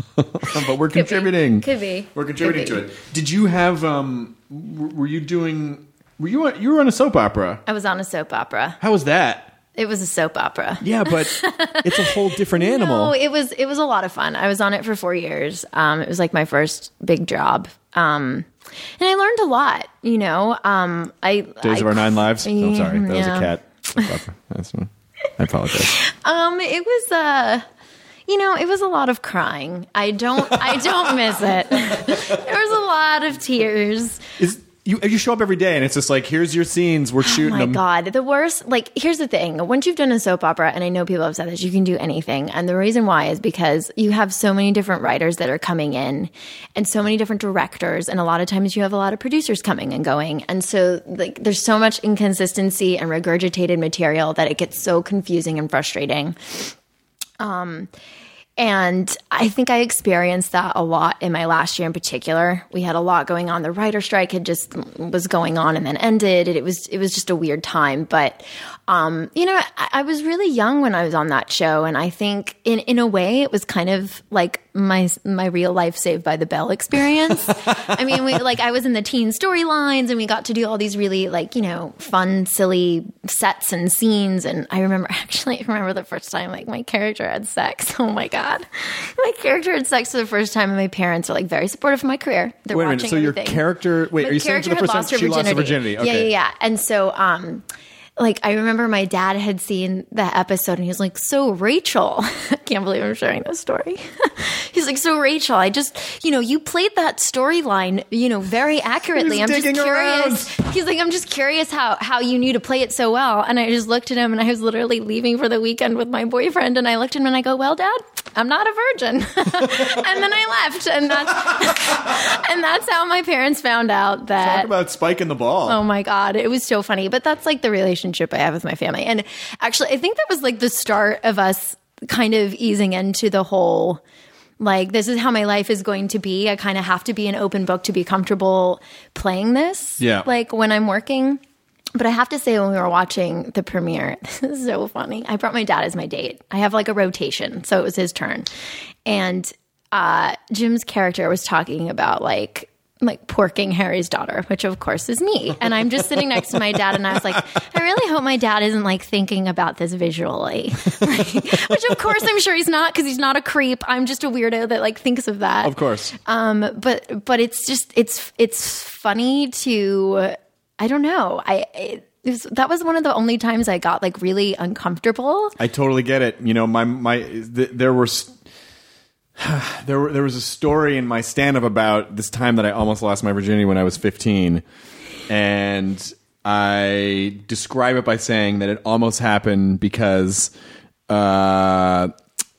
But we're contributing. Could be. We're contributing Could be. to it. Did you have? Um, w- were you doing? Were you? You were on a soap opera. I was on a soap opera. How was that? It was a soap opera. Yeah, but it's a whole different animal. No, it was it was a lot of fun. I was on it for four years. Um, it was like my first big job, um, and I learned a lot. You know, um, I Days I, of Our Nine Lives. Oh, sorry, that was a Yeah. cat. That's, I apologize. Um, it was uh you know, it was a lot of crying. I don't I don't miss it. There was a lot of tears. Is you you show up every day and it's just like, here's your scenes, we're Oh shooting my them. God. The worst, like, here's the thing. Once you've done a soap opera, and I know people have said this, you can do anything. And the reason why is because you have so many different writers that are coming in and so many different directors. And a lot of times you have a lot of producers coming and going. And so, like, there's so much inconsistency and regurgitated material that it gets so confusing and frustrating. Um, And I think I experienced that a lot in my last year in particular. We had a lot going on. The writer strike had just was going on and then ended. It was it was just a weird time. But um, you know, I, I was really young when I was on that show, and I think in in a way it was kind of like my my real life Saved by the Bell experience. I mean, we like I was in the teen storylines, and we got to do all these really like you know fun, silly sets and scenes. And I remember actually I remember the first time like my character had sex. Oh my god. My character had sex for the first time, and my parents are like very supportive of my career. They're Wait a watching minute, so your everything. character, wait, My are you saying for character the had first time lost her she lost her virginity? Yeah, Okay. yeah, yeah. And so, um, like, I remember my dad had seen the episode, and he was like, "So Rachel," I can't believe I'm sharing this story. He's like, "So Rachel, I just, you know, you played that storyline, you know, very accurately. He's I'm just digging curious." He's like, "I'm just curious how how you knew to play it so well." And I just looked at him, and I was literally leaving for the weekend with my boyfriend, and I looked at him and I go, "Well, Dad, I'm not a virgin." And then I left, and that's and that's how my parents found out that. Talk about spiking the ball. Oh my God, it was so funny. But that's like the relationship I have with my family. And actually, I think that was like the start of us kind of easing into the whole Like, this is how my life is going to be. I kind of have to be an open book to be comfortable playing this. Yeah. Like, when I'm working. But I have to say, when we were watching the premiere, this is so funny. I brought my dad as my date. I have like a rotation, so it was his turn. And uh, Jim's character was talking about like like porking Harry's daughter, which of course is me. And I'm just sitting next to my dad, and I was like, I really hope my dad isn't like thinking about this visually. Like, which of course I'm sure he's not, because he's not a creep. I'm just a weirdo that like thinks of that. Of course. Um, but but it's just it's it's funny to. I don't know. I it was, that was one of the only times I got like really uncomfortable. I totally get it. You know, my my th- there was there were, there was a story in my stand-up about this time that I almost lost my virginity when I was fifteen, and I describe it by saying that it almost happened because uh,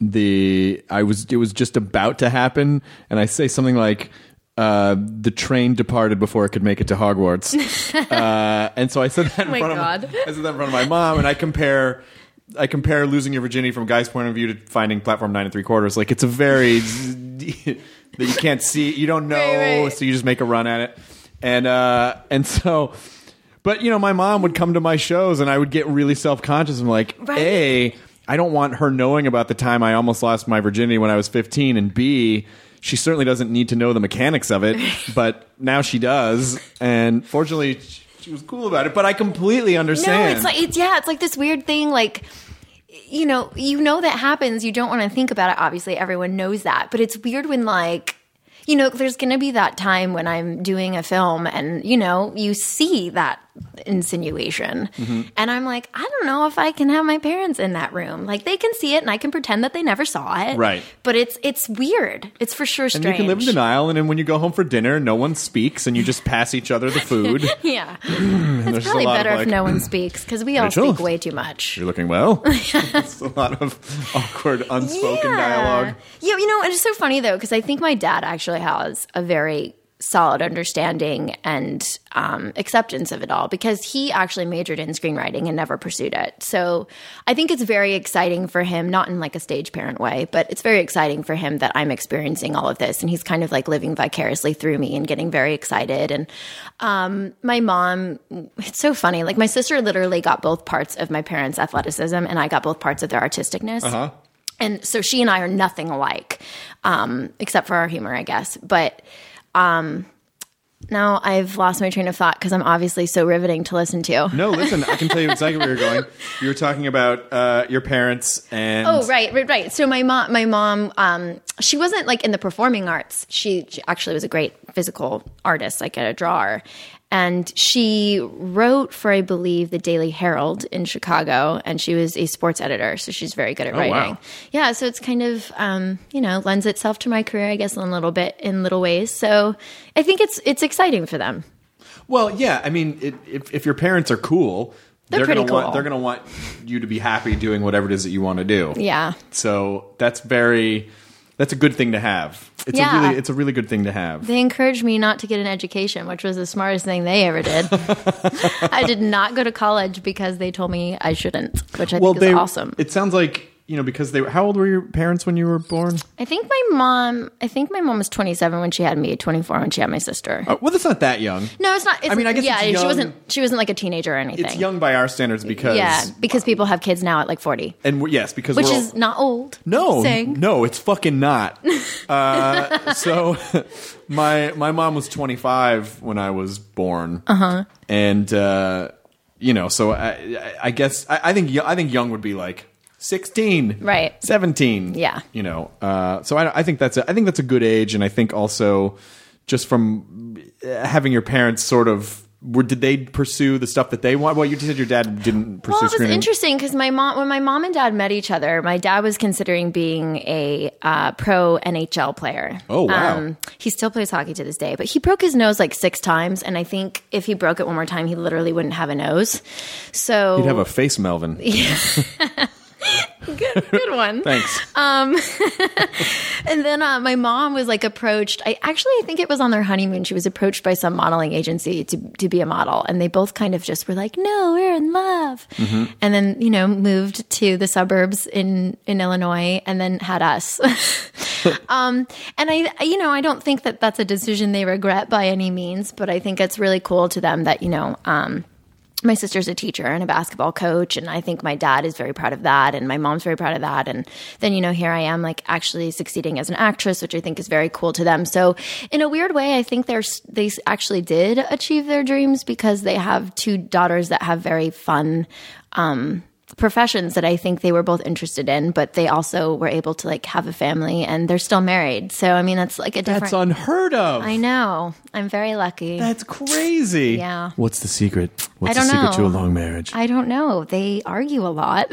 the I was it was just about to happen, and I say something like. Uh, the train departed before it could make it to Hogwarts, uh, and so I said that in Oh my front God. of I said that in front of my mom, and I compare I compare losing your virginity from a guy's point of view to finding platform nine and three quarters. Like it's a very that you can't see, you don't know, Right, right. so you just make a run at it, and uh, and so. But you know, my mom would come to my shows, and I would get really self conscious. I'm like, Right. A, I don't want her knowing about the time I almost lost my virginity when I was fifteen, and B. She certainly doesn't need to know the mechanics of it, but now she does. And fortunately, she was cool about it. But I completely understand. No, it's like it's yeah, it's like this weird thing. Like, you know, you know that happens. You don't want to think about it. Obviously, everyone knows that. But it's weird when like, you know, there's going to be that time when I'm doing a film, and you know, you see that insinuation, Mm-hmm. and I'm like, I don't know if I can have my parents in that room. Like, they can see it, and I can pretend that they never saw it. Right. But it's it's weird. It's for sure and strange. you can live in denial, and then when you go home for dinner, no one speaks, and you just pass each other the food. Yeah, there's it's just probably a lot of, better like, if no one speaks, because we all Rachel? speak way too much. You're looking well. It's a lot of awkward, unspoken dialogue. Yeah, you know, and it's so funny though, because I think my dad actually has a very solid understanding and um, acceptance of it all, because he actually majored in screenwriting and never pursued it. So I think it's very exciting for him, not in like a stage parent way, but it's very exciting for him that I'm experiencing all of this, and he's kind of like living vicariously through me and getting very excited. And um, my mom, it's so funny. Like, my sister literally got both parts of my parents' athleticism, and I got both parts of their artisticness. Uh-huh. And so she and I are nothing alike, um, except for our humor, I guess. But um, now I've lost my train of thought, because I'm obviously so riveting to listen to. No, listen, I can tell you exactly where you're going. You were talking about uh, your parents and... Oh, right, right, right. So my mom, my mom, um, she wasn't like in the performing arts. She, she actually was a great physical artist, like a drawer. And she wrote for, I believe, the Daily Herald in Chicago, and she was a sports editor, so she's very good at Oh, writing. wow. Yeah, so it's kind of, um, you know, lends itself to my career, I guess, in a little bit, in little ways. So I think it's it's exciting for them. Well, yeah, I mean, it, if, if your parents are cool... They're gonna pretty want, cool. They're going to want you to be happy doing whatever it is that you want to do. Yeah. So that's very, that's a good thing to have. It's Yeah. a really, it's a really good thing to have. They encouraged me not to get an education, which was the smartest thing they ever did. I did not go to college because they told me I shouldn't, which I well, think is they, awesome. It sounds like, you know, because they were, how old were your parents when you were born? I think my mom, I think my mom was twenty-seven when she had me, twenty-four when she had my sister. Oh, well, that's not that young. No, it's not. It's, I mean, I guess yeah, it's young. she wasn't. She wasn't like a teenager or anything. It's young by our standards because, Yeah, because people have kids now at like forty, and we're, yes, because which we're is all, not old. no, Just saying. no, it's fucking not. uh, so, my my mom was twenty-five when I was born, uh-huh. and uh, you know, so I, I, I guess I, I think I think young would be like sixteen, Right. seventeen, Yeah. you know. Uh, so I, I think that's a, I think that's a good age, and I think also just from having your parents sort of. Were, did they pursue the stuff that they want? Well, you said your dad didn't pursue Well, it was screening. interesting because my mom, when my mom and dad met each other, my dad was considering being a uh, pro N H L player. Oh, wow. He still plays hockey to this day, but he broke his nose like six times, and I think if he broke it one more time, he literally wouldn't have a nose. So You'd have a face, Melvin. good, good one. Thanks. And then uh, my mom was like approached. I actually I think it was on their honeymoon. She was approached by some modeling agency to to be a model, and they both kind of just were like, "No, we're in love." Mm-hmm. And then you know moved to the suburbs in in Illinois, and then had us. um, and I, you know, I don't think that that's a decision they regret by any means, but I think it's really cool to them that, you know, um, my sister's a teacher and a basketball coach, and I think my dad is very proud of that, and my mom's very proud of that. And then, you know, here I am, like, actually succeeding as an actress, which I think is very cool to them. So in a weird way, I think they're, they actually did achieve their dreams because they have two daughters that have very fun um professions that I think they were both interested in, but they also were able to like have a family, and they're still married. So I mean, that's like a different. That's unheard of. I know. I'm very lucky. That's crazy. Yeah. What's the secret? What's I don't the secret know. to a long marriage? I don't know. They argue a lot.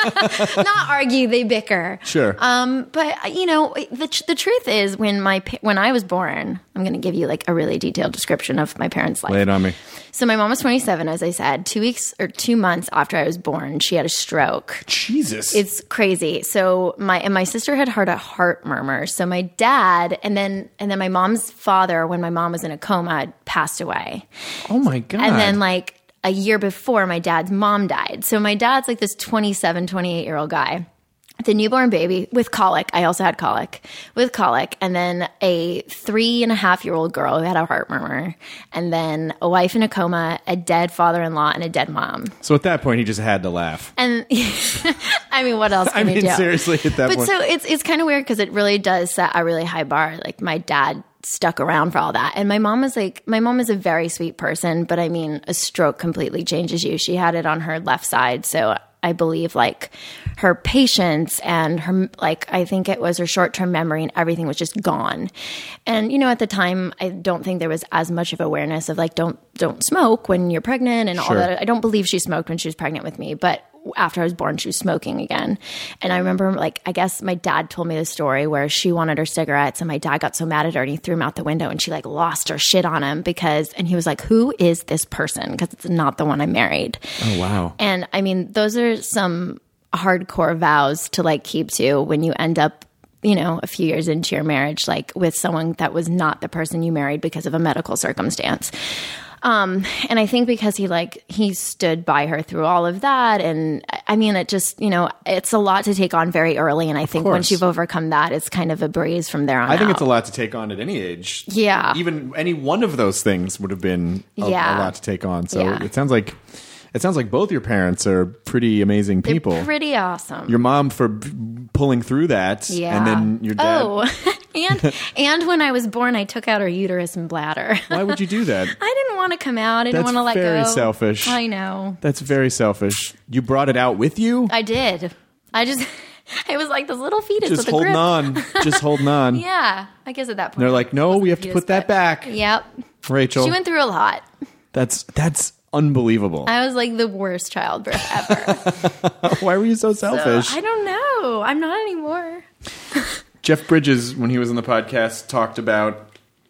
Not argue, they bicker. Sure. Um, but you know, the the truth is, when my pa- when I was born, I'm going to give you like a really detailed description of my parents' life. Lay it on me. So my mom was twenty-seven, as I said. Two weeks or two months after I was born, she had a stroke. Jesus. It's crazy. So my and my sister had heard a heart murmur. So my dad and then and then my mom's father, when my mom was in a coma, had passed away. Oh my God. And then like a year before, my dad's mom died. So my dad's like this twenty-seven, twenty-eight year old guy. The newborn baby with colic. I also had colic with colic. And then a three and a half year old girl who had a heart murmur. And then a wife in a coma, a dead father-in-law, and a dead mom. So at that point, he just had to laugh. And I mean, what else can I mean, he do? seriously, at that but point. so it's, it's kind of weird because it really does set a really high bar. Like my dad stuck around for all that. And my mom was like, my mom is a very sweet person, but I mean, a stroke completely changes you. She had it on her left side. So I believe like her patience and her, like, I think it was her short-term memory and everything was just gone. And, you know, at the time, I don't think there was as much of awareness of like, don't, don't smoke when you're pregnant and all Sure. that. I don't believe she smoked when she was pregnant with me, but after I was born, she was smoking again. And I remember, like, I guess my dad told me the story where she wanted her cigarettes and my dad got so mad at her and he threw them out the window and she like lost her shit on him because, and he was like, who is this person? Because it's not the one I married. Oh, wow. And I mean, those are some hardcore vows to like keep to when you end up, you know, a few years into your marriage, like with someone that was not the person you married because of a medical circumstance. Um, and I think because he like, he stood by her through all of that. And I mean, it just, you know, it's a lot to take on very early. And I think course. once you've overcome that, it's kind of a breeze from there on I think out. it's a lot to take on at any age. Yeah. Even any one of those things would have been a, Yeah. a lot to take on. So Yeah. it sounds like it sounds like both your parents are pretty amazing They're people. pretty awesome. Your mom for b- pulling through that, yeah. and then your dad. Oh, and and when I was born, I took out her uterus and bladder. Why would you do that? I didn't want to come out. I didn't That's want to let go. very selfish. I know. That's very selfish. You brought it out with you. I did. I just, it was like this little fetus Just with a holding grip. on. Just holding on. Yeah, I guess at that point. They're like, no, we have to confused, put that but- back. Yep. Rachel, She went through a lot. that's that's unbelievable. I was like the worst childbirth ever. Why were you so So, selfish? I don't know. I'm not anymore. Jeff Bridges, when he was on the podcast, talked about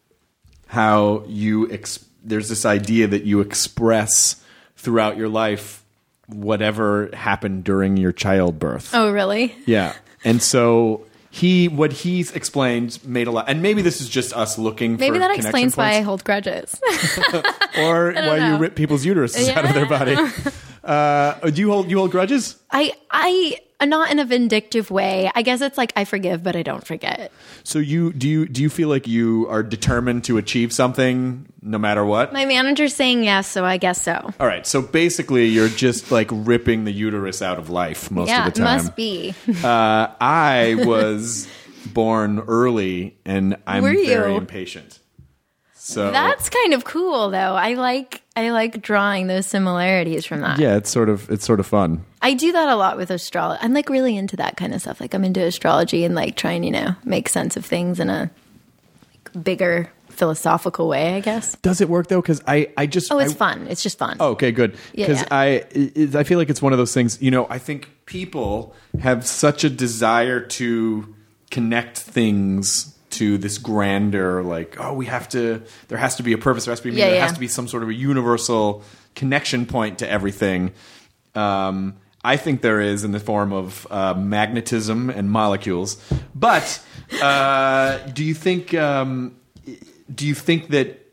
how you ex- there's this idea that you express throughout your life whatever happened during your childbirth. Oh, really? Yeah. And so he, what he's explained made a lot, and maybe this is just us looking Maybe for that connection explains why I points, hold grudges. or why you know. rip people's uteruses out of their body. Uh, do you hold, you hold grudges? I, I, not in a vindictive way. I guess it's like I forgive, but I don't forget. So you, do you, do you feel like you are determined to achieve something no matter what? My manager's saying yes, so I guess so. All right, so basically, you're just like ripping the uterus out of life most Yeah, of the it time. must be. Uh, I was born early, and I'm Were you? very impatient. So That's kind of cool, though. I like I like drawing those similarities from that. yeah, it's sort of it's sort of fun. I do that a lot with astrology. I'm like really into that kind of stuff. Like I'm into astrology and like trying, you know, make sense of things in a like, bigger philosophical way, I guess. Does it work though? Because I, I just Oh, it's I, fun. It's just fun. Oh, okay, good. Yeah, Because yeah. I, it, I feel like it's one of those things. You know, I think people have such a desire to connect things to this grander, like, oh, we have to. There has to be a purpose. There has to be. Yeah, there yeah. has to be some sort of a universal connection point to everything. Um, I think there is in the form of uh, magnetism and molecules. But uh, do you think? Um, do you think that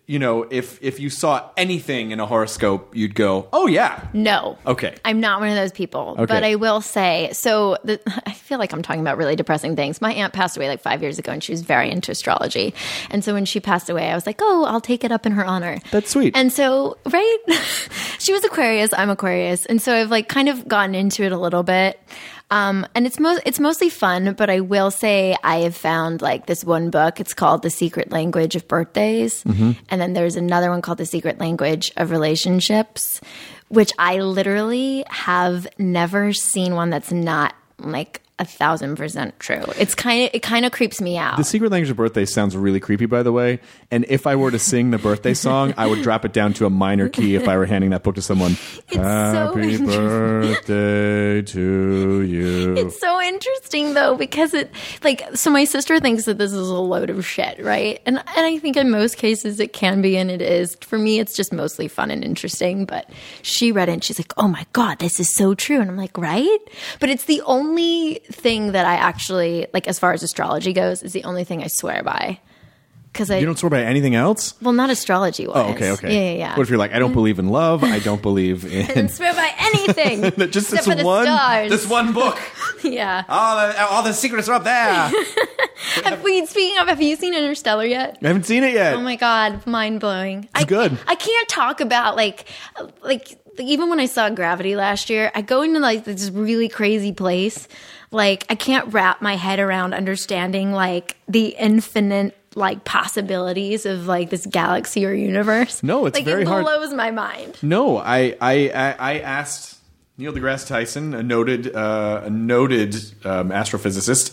you know, if if you saw anything in a horoscope, you'd go, "Oh yeah." No. Okay. I'm not one of those people. Okay. But I will say, so the, I feel like I'm talking about really depressing things. My aunt passed away like five years ago, and she was very into astrology. And so when she passed away, I was like, oh, I'll take it up in her honor. That's sweet. And so, right? She was Aquarius. I'm Aquarius. And so I've like kind of gotten into it a little bit. Um, and it's mo- it's mostly fun, but I will say I have found like this one book. It's called The Secret Language of Birthdays. Mm-hmm. And then there's another one called The Secret Language of Relationships, which I literally have never seen one that's not like a thousand percent true. It's kind of, it kind of creeps me out. The Secret Language of Birthday sounds really creepy, by the way. And if I were to sing the birthday song, I would drop it down to a minor key if I were handing that book to someone. It's Happy so birthday to you. It's so interesting though, because it like, so my sister thinks that this is a load of shit, right? And and I think in most cases it can be, and it is. For me, it's just mostly fun and interesting. But she read it and she's like, oh my God, this is so true. And I'm like, right? But it's the only thing that I actually, like as far as astrology goes, is the only thing I swear by. Because I You don't swear by anything else? well, not astrology wise. Oh, okay, okay. Yeah, yeah, yeah. What if you're like, I don't believe in love, I don't believe I in... don't swear by anything. Just except this for the one, stars. this one book. Yeah. All the, all the secrets are up there. Have we, speaking of, have you seen Interstellar yet? I haven't seen it yet. Oh my God, mind blowing. It's I, good. I can't talk about like, like even when I saw Gravity last year, I go into like this really crazy place. Like I can't wrap my head around understanding like the infinite like possibilities of like this galaxy or universe. No, it's like, very it hard. blows my mind. No, I, I, I, I asked Neil deGrasse Tyson, a noted, uh, a noted um, astrophysicist,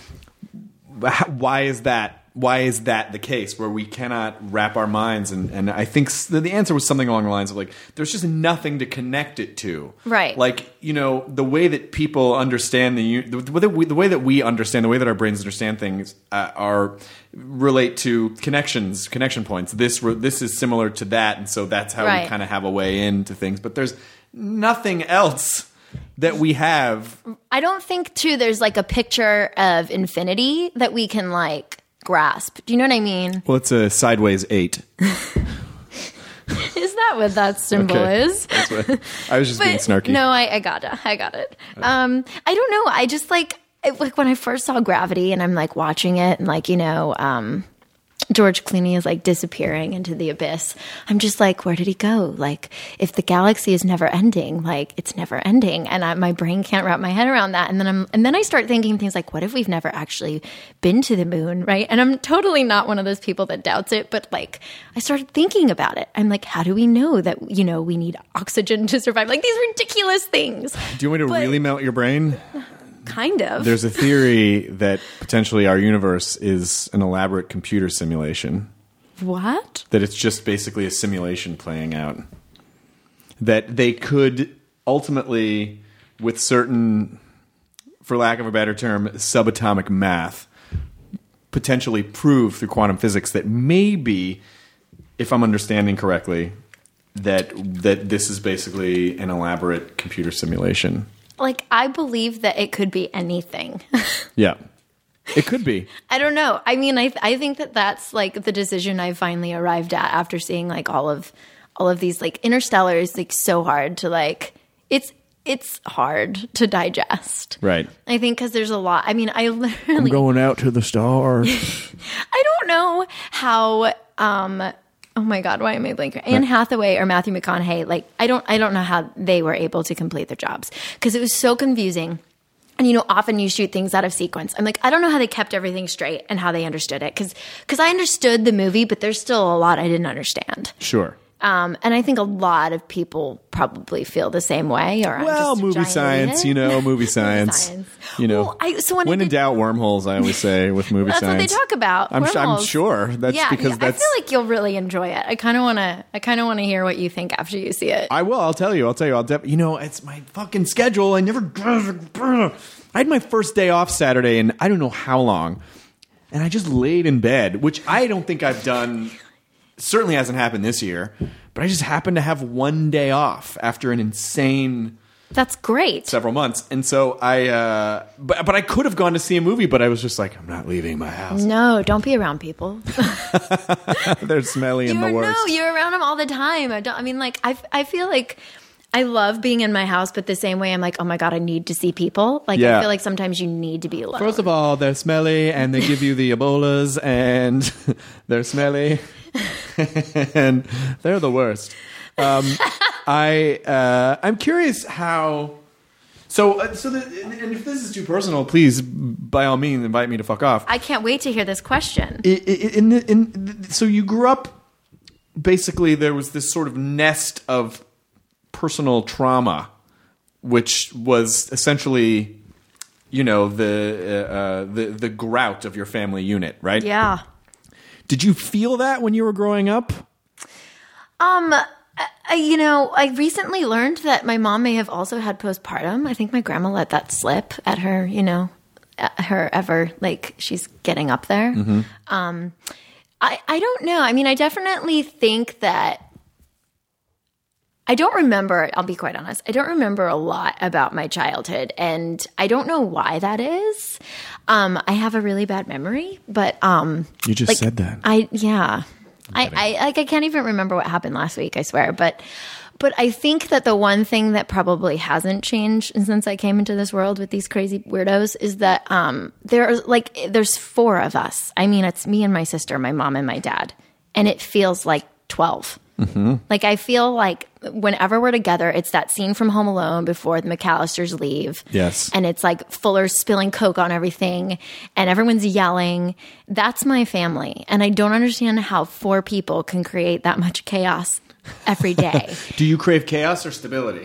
why is that? Why is that the case where we cannot wrap our minds? And, and I think the answer was something along the lines of like, there's just nothing to connect it to. Right. Like, you know, the way that people understand the, the, way, that we, the way that we understand, the way that our brains understand things uh, are relate to connections, connection points. This, this is similar to that. And so that's how right. we kind of have a way into things. But there's nothing else that we have. I don't think too there's like a picture of infinity that we can like grasp. Do you know what I mean? Well, it's a sideways eight. Is that what that symbol Okay. is? That's what, I was just But being snarky. No, I, I got it. I got it. Um, I don't know. I just like, it, like when I first saw Gravity and I'm like watching it and like, you know, um, George Clooney is like disappearing into the abyss. I'm just like, where did he go? Like, if the galaxy is never ending, like it's never ending, and I, my brain can't wrap my head around that. And then I'm, and then I start thinking things like, what if we've never actually been to the moon, right? And I'm totally not one of those people that doubts it, but like, I started thinking about it. I'm like, how do we know that you know we need oxygen to survive? Like these ridiculous things. Do you want me to But- really melt your brain? Kind of. There's a theory that potentially our universe is an elaborate computer simulation. What? That it's just basically a simulation playing out. That they could ultimately, with certain, for lack of a better term, subatomic math, potentially prove through quantum physics that maybe, if I'm understanding correctly, that that this is basically an elaborate computer simulation. Like, I believe that it could be anything. Yeah. It could be. I don't know. I mean, I I think that that's like the decision I finally arrived at after seeing like all of all of these like Interstellar is like so hard to like it's it's hard to digest. Right. I think because there's a lot. I mean, I literally Going out to the stars. I don't know how. Um, oh my God, why am I blanking? Anne Hathaway or Matthew McConaughey? Like, I don't I don't know how they were able to complete their jobs because it was so confusing. And, you know, often you shoot things out of sequence. I'm like, I don't know how they kept everything straight and how they understood it. Because because I understood the movie, but there's still a lot I didn't understand. Sure. Um, and I think a lot of people probably feel the same way. Or I'm Well, just a movie giant science, idiot. you know, movie science. science. You know, Well, I- so when I in did- doubt, wormholes, I always say, with movie That's science. what they talk about. I'm, su- I'm wormholes. sure. That's yeah, because yeah, that's... I feel like you'll really enjoy it. I kind of want to. I kind of want to hear what you think after you see it. I will. I'll tell you. I'll tell you. I'll def- You know, it's my fucking schedule. I never... I had my first day off Saturday, and I don't know how long. And I just laid in bed, which I don't think I've done... Certainly hasn't happened this year. But I just happened to have one day off after an insane That's great. several months. And so I, uh, but, but I could have gone to see a movie, but I was just like, I'm not leaving my house. No, don't be around people. They're smelly and the You're, worst. no, you're around them all the time. I don't. I mean, like I, I feel like I love being in my house, but the same way I'm like, oh my god, I need to see people. Like Yeah. I feel like sometimes you need to be alone. First of all, they're smelly and they give you the Ebolas and they're smelly and they're the worst. Um, I, uh, I'm curious how, so, uh, so the, and and if this is too personal, please, by all means, invite me to fuck off. I can't wait to hear this question. I- I- In, the, in, the, so you grew up, basically there was this sort of nest of personal trauma, which was essentially, you know, the uh, uh, the the grout of your family unit, right? Yeah. Did you feel that when you were growing up? Um, I, you know, I recently learned that my mom may have also had postpartum. I think my grandma let that slip at her, you know, at her ever, like, she's getting up there. Mm-hmm. Um, I, I don't know. I mean, I definitely think that I don't remember, I'll be quite honest, I don't remember a lot about my childhood, and I don't know why that is. Um, I have a really bad memory, but um, You just like, said that. I yeah. I, I like I can't even remember what happened last week, I swear. But but I think that the one thing that probably hasn't changed since I came into this world with these crazy weirdos is that um there's like there's four of us. I mean, it's me and my sister, my mom and my dad. And it feels like twelve. Mm-hmm. Like I feel like whenever we're together, it's that scene from Home Alone before the McAllisters leave. Yes. And it's like Fuller spilling Coke on everything and everyone's yelling. That's my family. And I don't understand how four people can create that much chaos every day. Do you crave chaos or stability?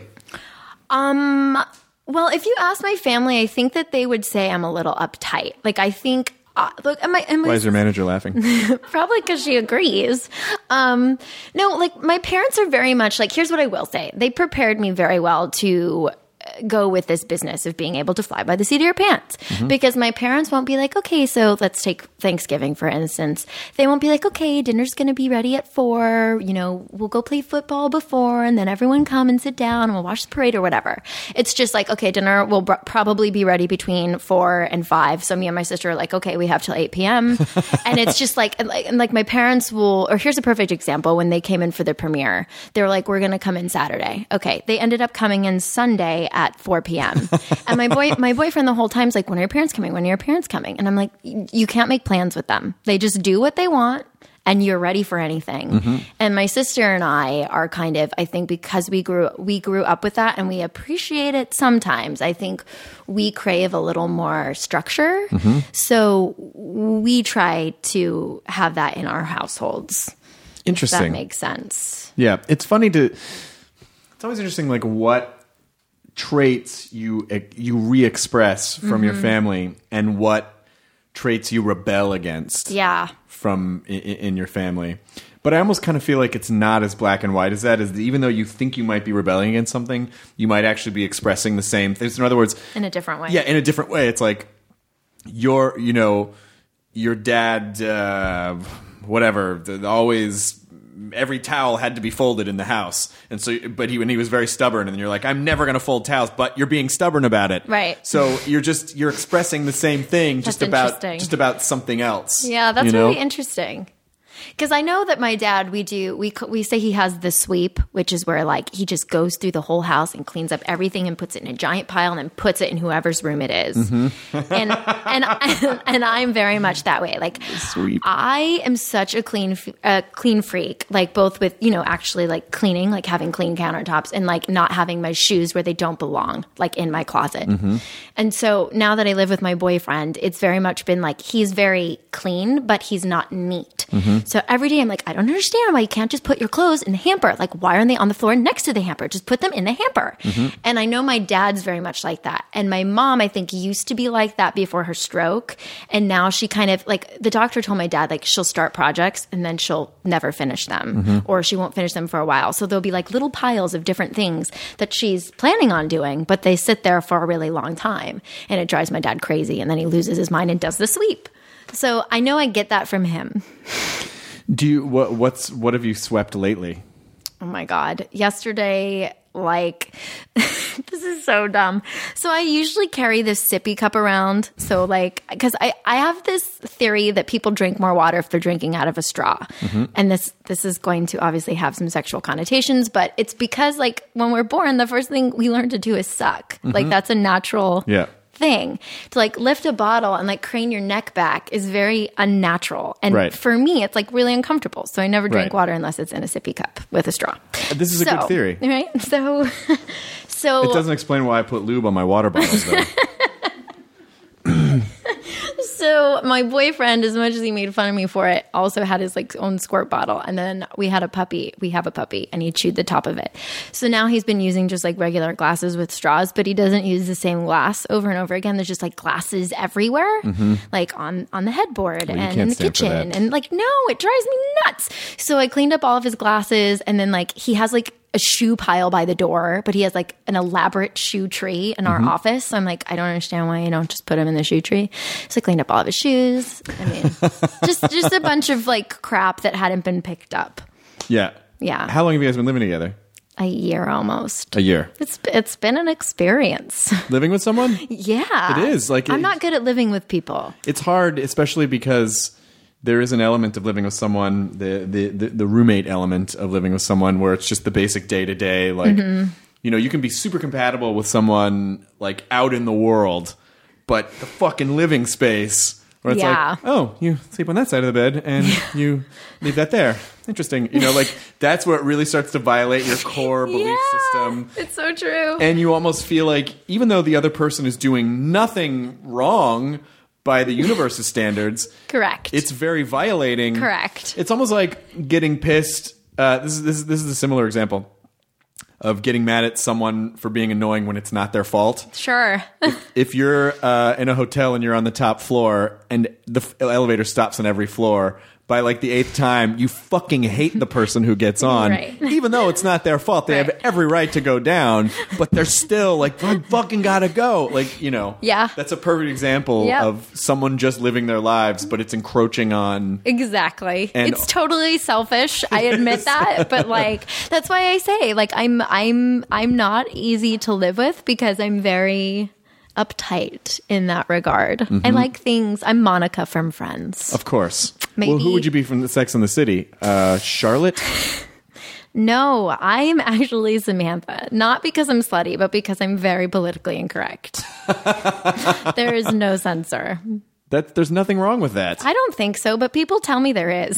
um, well, if you ask my family, I think that they would say I'm a little uptight. Like I think Uh, look, am I, am I Why is your manager laughing? Probably because she agrees. Um, no, like my parents are very much like, here's what I will say. They prepared me very well to go with this business of being able to fly by the seat of your pants. Mm-hmm. Because my parents won't be like, okay, so let's take Thanksgiving, for instance. They won't be like, okay, dinner's going to be ready at four. You know, we'll go play football before and then everyone come and sit down and we'll watch the parade or whatever. It's just like, okay, dinner will br- probably be ready between four and five. So me and my sister are like, okay, we have till eight p.m. And it's just like, and like, and like my parents will, or here's a perfect example. When they came in for the premiere, they were like, we're going to come in Saturday. Okay. They ended up coming in Sunday at four p.m. And my boy, my boyfriend the whole time is like, when are your parents coming? When are your parents coming? And I'm like, you can't make plans with them. They just do what they want and you're ready for anything. Mm-hmm. And my sister and I are kind of, I think because we grew, we grew up with that and we appreciate it sometimes. I think we crave a little more structure. Mm-hmm. So we try to have that in our households. Interesting. If that makes sense. Yeah. It's funny to, it's always interesting, like what traits you you re-express from mm-hmm. your family and what traits you rebel against yeah. from in, in your family. But I almost kind of feel like it's not as black and white as that. Is that even though you think you might be rebelling against something, you might actually be expressing the same things. In other words, in a different way. Yeah, in a different way. It's like your, you know, your dad, uh, whatever, the, always. Every towel had to be folded in the house, and so, but he when he was very stubborn, and you're like, I'm never going to fold towels, but you're being stubborn about it, right? So you're just you're expressing the same thing, that's just about just about something else. Yeah, that's you know? really interesting. Because I know that my dad, we do, we we say he has the sweep, which is where like he just goes through the whole house and cleans up everything and puts it in a giant pile and then puts it in whoever's room it is. Mm-hmm. and and and I'm very much that way. Like sweep. I am such a clean uh, clean freak. Like both with you know actually like cleaning, like having clean countertops, and like not having my shoes where they don't belong, like in my closet. Mm-hmm. And so now that I live with my boyfriend, it's very much been like he's very clean, but he's not neat. Mm-hmm. So every day I'm like, I don't understand why you can't just put your clothes in the hamper. Like, why aren't they on the floor next to the hamper? Just put them in the hamper. Mm-hmm. And I know my dad's very much like that. And my mom, I think, used to be like that before her stroke. And now she kind of, like, the doctor told my dad, like, she'll start projects and then she'll never finish them. Mm-hmm. Or she won't finish them for a while. So there'll be, like, little piles of different things that she's planning on doing, but they sit there for a really long time. And it drives my dad crazy. And then he loses his mind and does the sweep. So I know I get that from him. Do you what what's what have you swept lately? Oh my God. Yesterday like, this is so dumb. So I usually carry this sippy cup around. So like, because I, I have this theory that people drink more water if they're drinking out of a straw. Mm-hmm. And this, this is going to obviously have some sexual connotations, but it's because like when we're born, the first thing we learn to do is suck. Mm-hmm. Like that's a natural yeah. thing. To like lift a bottle and like crane your neck back is very unnatural. And right. for me, it's like really uncomfortable. So I never drink right. water unless it's in a sippy cup with a straw. This is so, a good theory. Right? So, so it doesn't explain why I put lube on my water bottles though. So my boyfriend, as much as he made fun of me for it, also had his like own squirt bottle. And then we had a puppy. We have a puppy, and he chewed the top of it. So now he's been using just like regular glasses with straws, but he doesn't use the same glass over and over again. There's just like glasses everywhere, mm-hmm. like on on the headboard well, and in the kitchen, and like no, it drives me nuts. So I cleaned up all of his glasses, and then like he has like a shoe pile by the door, but he has like an elaborate shoe tree in our mm-hmm. office. So I'm like, I don't understand why you don't just put him in the shoe tree. So I cleaned up all of his shoes. I mean, just just a bunch of like crap that hadn't been picked up. Yeah. Yeah. How long have you guys been living together? A year almost. A year. It's it's been an experience. Living with someone? Yeah. It is. Like I'm it, not good at living with people. It's hard, especially because there is an element of living with someone, the, the, the, the roommate element of living with someone, where it's just the basic day to day. Like, mm-hmm. you know, you can be super compatible with someone like out in the world, but the fucking living space where it's yeah. like, oh, you sleep on that side of the bed and you leave that there. Interesting. You know, like that's where it really starts to violate your core belief yeah, system. It's so true. And you almost feel like even though the other person is doing nothing wrong by the universe's standards. Correct. It's very violating. Correct. It's almost like getting pissed. Uh, this is this is this is a similar example of getting mad at someone for being annoying when it's not their fault. Sure. if, if you're uh, in a hotel and you're on the top floor and the f- elevator stops on every floor, by like the eighth time, you fucking hate the person who gets on, right. even though it's not their fault. They right. have every right to go down, but they're still like, I fucking gotta go. Like, you know, yeah. that's a perfect example yep. of someone just living their lives, but it's encroaching on. Exactly. And it's totally selfish. I admit that, but like, that's why I say, like, I'm, I'm, I'm not easy to live with because I'm very uptight in that regard. Mm-hmm. I like things. I'm Monica from Friends. Of course. Maybe. Well, who would you be from the Sex and the City? Uh, Charlotte? No, I'm actually Samantha. Not because I'm slutty, but because I'm very politically incorrect. There is no censor. That, there's nothing wrong with that. I don't think so, but people tell me there is.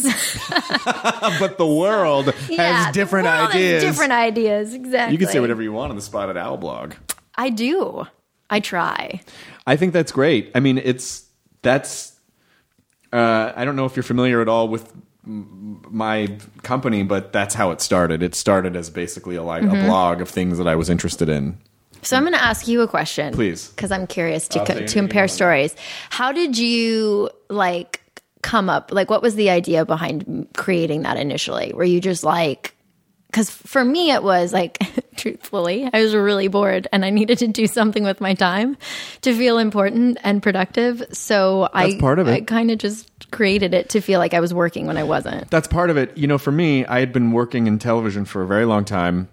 But the world yeah, has different the world ideas. Has different ideas, exactly. You can say whatever you want on the Spotted Owl blog. I do. I try. I think that's great. I mean, it's that's. Uh, I don't know if you're familiar at all with m- my company, but that's how it started. It started as basically a like mm-hmm. a blog of things that I was interested in. So I'm going to ask you a question, please, because I'm curious to co- to compare stories. How did you like come up? Like, what was the idea behind creating that initially? Were you just like? Because for me, it was like, truthfully, I was really bored and I needed to do something with my time to feel important and productive. So That's I, part of it. I kind of just created it to feel like I was working when I wasn't. That's part of it. You know, for me, I had been working in television for a very long time.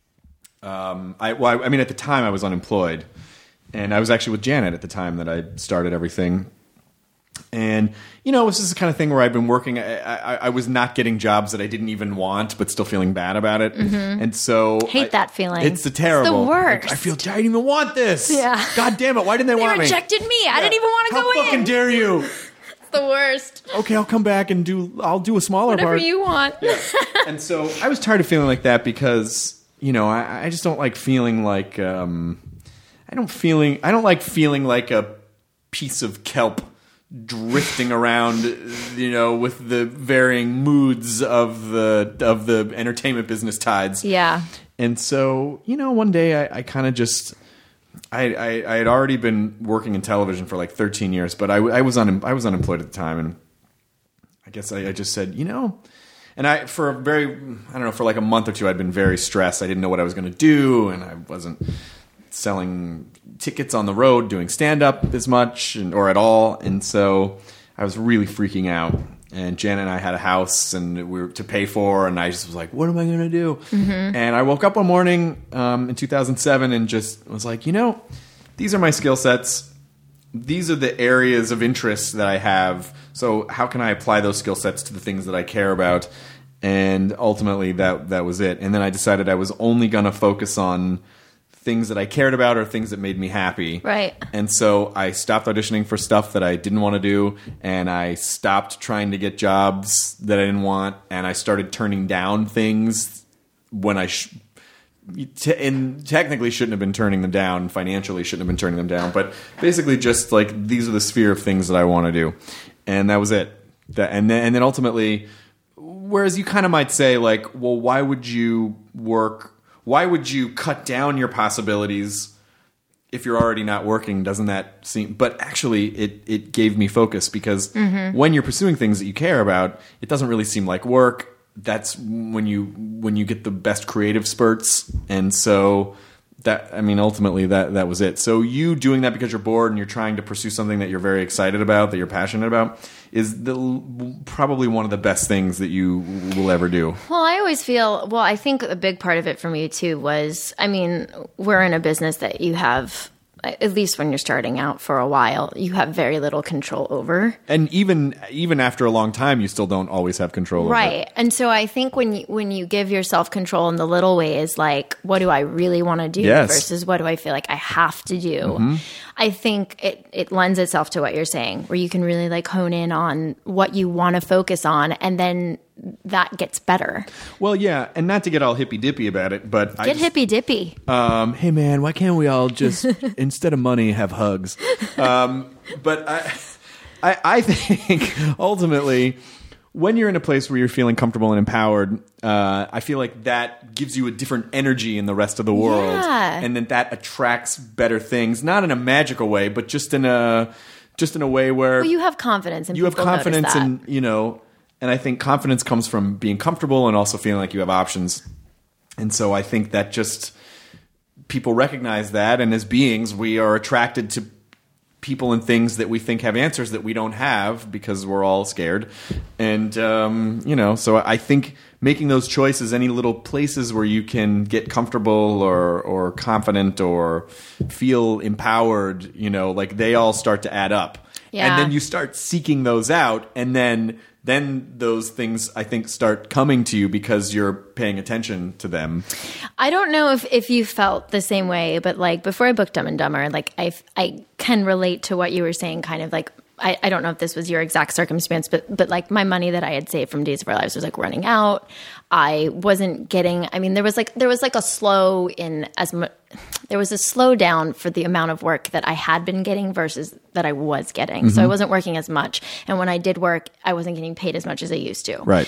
Um, I, well, I, I mean, at the time I was unemployed, and I was actually with Janet at the time that I started everything. And, you know, it was just the kind of thing where I've been working. I, I, I was not getting jobs that I didn't even want, but still feeling bad about it. Mm-hmm. And so hate I, that feeling. It's the terrible. It's the worst. Like, I feel I didn't even want this. Yeah. God damn it! Why didn't they, they want me? They rejected me. Yeah. I didn't even want to How go in. How fucking dare you? It's the worst. Okay, I'll come back and do. I'll do a smaller Whatever part. you want. Yeah. And so I was tired of feeling like that because you know I, I just don't like feeling like um, I don't feeling I don't like feeling like a piece of kelp drifting around, you know, with the varying moods of the of the entertainment business tides. Yeah. And so, you know, one day I, I kind of just, I, I I had already been working in television for like thirteen years, but I, I was un, I was unemployed at the time, and I guess I, I just said, you know, and I for a very I don't know for like a month or two I'd been very stressed. I didn't know what I was going to do, and I wasn't selling tickets on the road, doing stand-up as much and, or at all. And so I was really freaking out. and Janet and I had a house and we were to pay for, and I just was like, what am I going to do? Mm-hmm. And I woke up one morning um, in two thousand seven and just was like, you know, these are my skill sets. These are the areas of interest that I have. So how can I apply those skill sets to the things that I care about? And ultimately that that was it. And then I decided I was only going to focus on things that I cared about or things that made me happy. Right. And so I stopped auditioning for stuff that I didn't want to do, and I stopped trying to get jobs that I didn't want, and I started turning down things when I sh- t- and technically shouldn't have been turning them down, financially shouldn't have been turning them down, but basically just like these are the sphere of things that I want to do. And that was it. That, and then and then ultimately, whereas you kind of might say like, well, why would you work Why would you cut down your possibilities if you're already not working? Doesn't that seem... But actually, it, it gave me focus because mm-hmm. when you're pursuing things that you care about, it doesn't really seem like work. That's when you when you get the best creative spurts. And so, that I mean, ultimately, that, that was it. So you doing that because you're bored and you're trying to pursue something that you're very excited about, that you're passionate about, is the, probably one of the best things that you will ever do. Well, I always feel, well, I think a big part of it for me too was, I mean, we're in a business that you have, at least when you're starting out for a while, you have very little control over. And even even after a long time, you still don't always have control over it. Right. And so I think when you, when you give yourself control in the little ways, like, what do I really want to do yes. versus what do I feel like I have to do? Mm-hmm. I think it, it lends itself to what you're saying, where you can really like hone in on what you want to focus on, and then that gets better. Well, yeah, and not to get all hippy dippy about it, but get hippy dippy. Um, hey man, why can't we all just instead of money have hugs? Um, but I, I, I think ultimately, when you're in a place where you're feeling comfortable and empowered, uh, I feel like that gives you a different energy in the rest of the world, yeah. and then that attracts better things, not in a magical way, but just in a just in a way where well, you have confidence, and you have people confidence, notice that. and you know. And I think confidence comes from being comfortable and also feeling like you have options. And so I think that just people recognize that. And as beings, we are attracted to people and things that we think have answers that we don't have because we're all scared. And, um, you know, so I think making those choices, any little places where you can get comfortable or, or confident or feel empowered, you know, like they all start to add up. Yeah. And then you start seeking those out, and then then those things, I think, start coming to you because you're paying attention to them. I don't know if, if you felt the same way, but like before I booked Dumb and Dumber, like I I can relate to what you were saying, kind of like, I, I don't know if this was your exact circumstance, but but like my money that I had saved from Days of Our Lives was like running out. I wasn't getting, I mean, there was like, there was like a slow in as much, there was a slowdown for the amount of work that I had been getting versus that I was getting. Mm-hmm. So I wasn't working as much. And when I did work, I wasn't getting paid as much as I used to. Right.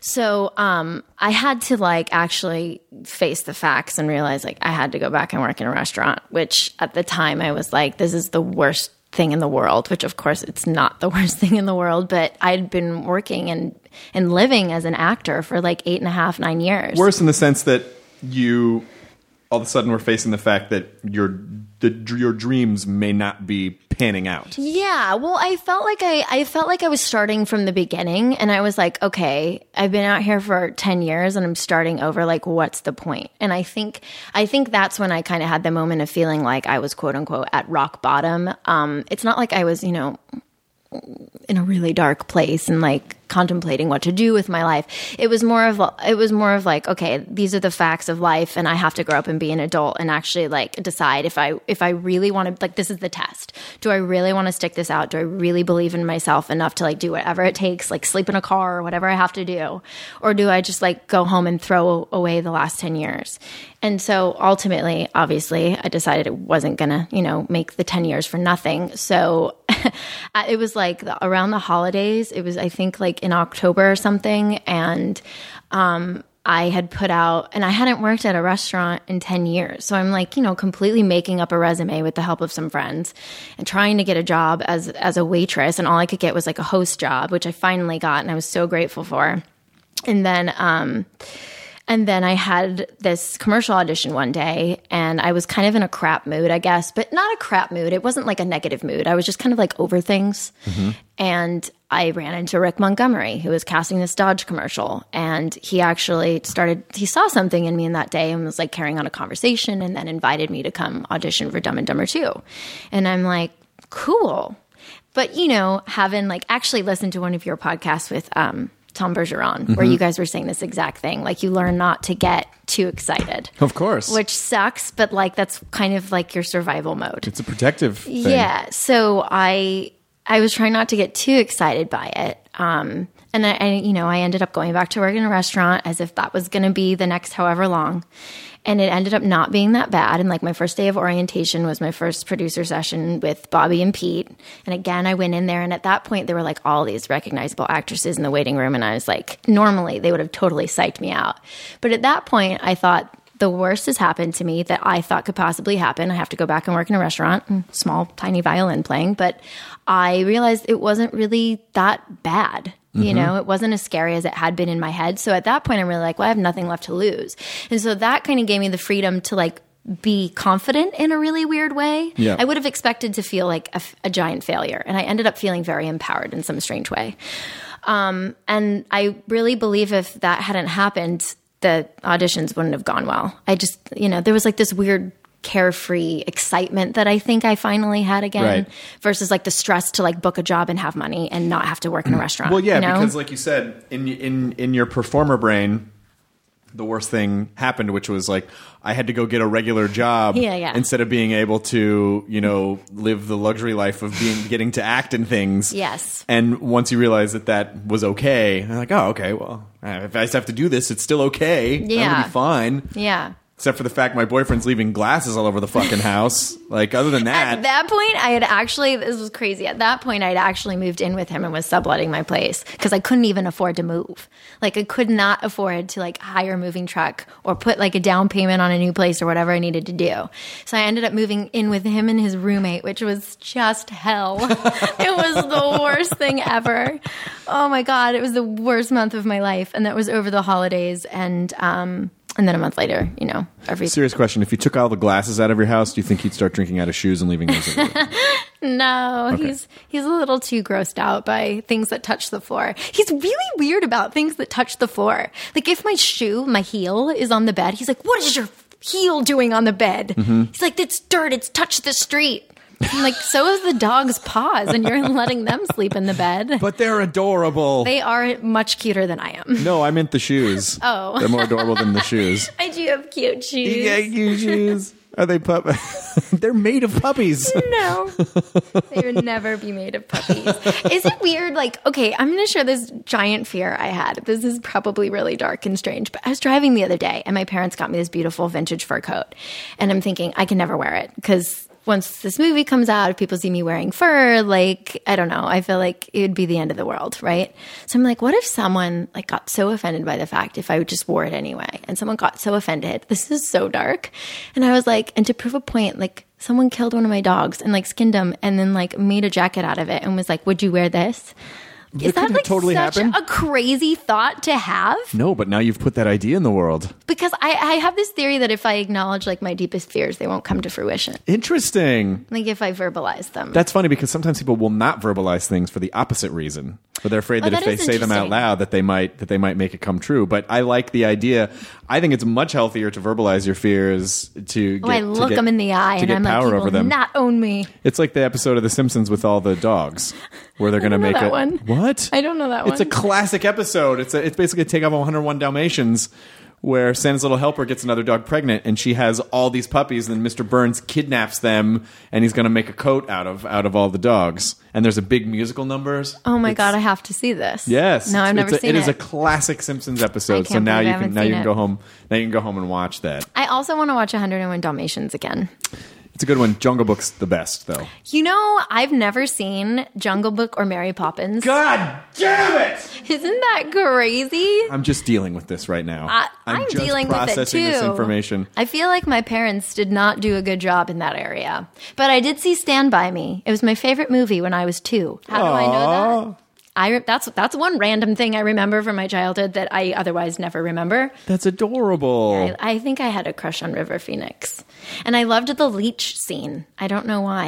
So um, I had to like actually face the facts and realize like I had to go back and work in a restaurant, which at the time I was like, this is the worst thing in the world, which of course it's not the worst thing in the world, but I'd been working and, and living as an actor for like eight and a half, nine years. Worse in the sense that you all of a sudden were facing the fact that your the, your dreams may not be panning out. Yeah, well, I felt like I, I felt like I was starting from the beginning, and I was like, okay, I've been out here for ten years, and I'm starting over. Like, what's the point? And I think I think that's when I kind of had the moment of feeling like I was quote unquote at rock bottom. Um, it's not like I was, you know, in a really dark place and like contemplating what to do with my life. It was more of it was more of like, okay, these are the facts of life, and I have to grow up and be an adult and actually like decide if I if I really want to, like, this is the test. Do I really want to stick this out? Do I really believe in myself enough to like do whatever it takes, like sleep in a car or whatever I have to do? Or do I just like go home and throw away the last ten years? And so ultimately, obviously, I decided it wasn't going to, you know, make the ten years for nothing. So it was like the, around the holidays, it was, I think, like in October or something. And um, I had put out, and I hadn't worked at a restaurant in ten years. So I'm like, you know, completely making up a resume with the help of some friends and trying to get a job as, as a waitress. And all I could get was like a host job, which I finally got, and I was so grateful for. And then, um, And then I had this commercial audition one day, and I was kind of in a crap mood, I guess, but not a crap mood. It wasn't like a negative mood. I was just kind of like over things. Mm-hmm. And I ran into Rick Montgomery, who was casting this Dodge commercial. And he actually started, he saw something in me in that day and was like carrying on a conversation and then invited me to come audition for Dumb and Dumber two. And I'm like, cool. But, you know, having like actually listened to one of your podcasts with um, Tom Bergeron, mm-hmm. where you guys were saying this exact thing. Like you learn not to get too excited. Of course. Which sucks, but like that's kind of like your survival mode. It's a protective thing. Yeah. So I I was trying not to get too excited by it. Um, and I, I, you know, I ended up going back to work in a restaurant as if that was going to be the next however long. And it ended up not being that bad. And like my first day of orientation was my first producer session with Bobby and Pete. And again, I went in there, and at that point there were like all these recognizable actresses in the waiting room. And I was like, normally they would have totally psyched me out. But at that point I thought, the worst has happened to me that I thought could possibly happen. I have to go back and work in a restaurant, small, tiny violin playing. But I realized it wasn't really that bad. You mm-hmm. know, it wasn't as scary as it had been in my head. So at that point, I'm really like, well, I have nothing left to lose. And so that kind of gave me the freedom to like be confident in a really weird way. Yeah. I would have expected to feel like a, a giant failure. And I ended up feeling very empowered in some strange way. Um, and I really believe if that hadn't happened, the auditions wouldn't have gone well. I just, you know, there was like this weird carefree excitement that I think I finally had again, right. versus like the stress to like book a job and have money and not have to work in a restaurant. Well, yeah, you know? because like you said, in in in your performer brain, the worst thing happened, which was like I had to go get a regular job yeah, yeah. instead of being able to, you know, live the luxury life of being getting to act in things. Yes. And once you realize that that was okay, I'm like, oh, okay, well, if I just have to do this, it's still okay. Yeah. That'll be fine. Yeah. Except for the fact my boyfriend's leaving glasses all over the fucking house. Like, other than that. At that point, I had actually, this was crazy. At that point, I had actually moved in with him and was subletting my place because I couldn't even afford to move. Like, I could not afford to, like, hire a moving truck or put, like, a down payment on a new place or whatever I needed to do. So I ended up moving in with him and his roommate, which was just hell. It was the worst thing ever. Oh, my God. It was the worst month of my life. And that was over the holidays. And, um... And then a month later, you know, every serious question: if you took all the glasses out of your house, do you think he'd start drinking out of shoes and leaving those? No, okay. he's he's a little too grossed out by things that touch the floor. He's really weird about things that touch the floor. Like if my shoe, my heel is on the bed, he's like, "What is your heel doing on the bed?" Mm-hmm. He's like, "It's dirt. It's touched the street." I'm like, so is the dog's paws, and you're letting them sleep in the bed. But they're adorable. They are much cuter than I am. No, I meant the shoes. Oh. They're more adorable than the shoes. I do have cute shoes. Yeah, cute shoes. Are they pup? They're made of puppies. No. They would never be made of puppies. Is it weird? Like, okay, I'm going to share this giant fear I had. This is probably really dark and strange, but I was driving the other day, and my parents got me this beautiful vintage fur coat. And I'm thinking, I can never wear it because once this movie comes out, if people see me wearing fur, like, I don't know, I feel like it would be the end of the world, right? So I'm like, what if someone like got so offended by the fact if I just wore it anyway, and someone got so offended, this is so dark. And I was like, and to prove a point, like someone killed one of my dogs and like skinned him and then like made a jacket out of it and was like, would you wear this? Is that like totally such happen? a crazy thought to have? No, but now you've put that idea in the world. Because I, I have this theory that if I acknowledge like my deepest fears, they won't come to fruition. Interesting. Like if I verbalize them. That's funny because sometimes people will not verbalize things for the opposite reason. But they're afraid Oh, that, that if they is say them out interesting. loud that they might that they might make it come true. But I like the idea. I think it's much healthier to verbalize your fears to get Oh, I to look get- them in the eye to and get I'm like, power you over will them. not own me. It's like the episode of The Simpsons with all the dogs, where they're going to don't know make that a one. what? I don't know that It's a one. classic episode. It's a, it's basically a take off of one oh one Dalmatians, where Santa's little helper gets another dog pregnant, and she has all these puppies. And then Mister Burns kidnaps them, and he's going to make a coat out of out of all the dogs. And there's a big musical numbers. Oh my It's- God, I have to see this. Yes, No, I've It's- never it's a, seen it it. is a classic Simpsons episode. So can't now believe I you can haven't now you seen can it. go home. Now you can go home and watch that. I also want to watch one oh one Dalmatians again. It's a good one. Jungle Book's the best, though. You know, I've never seen Jungle Book or Mary Poppins. God damn it! Isn't that crazy? I'm just dealing with this right now. I, I'm, I'm just dealing with it too. processing this information. I feel like my parents did not do a good job in that area. But I did see Stand By Me. It was my favorite movie when I was two. How do I know that? I that's that's one random thing I remember from my childhood that I otherwise never remember. That's adorable. I, I think I had a crush on River Phoenix, and I loved the leech scene. I don't know why.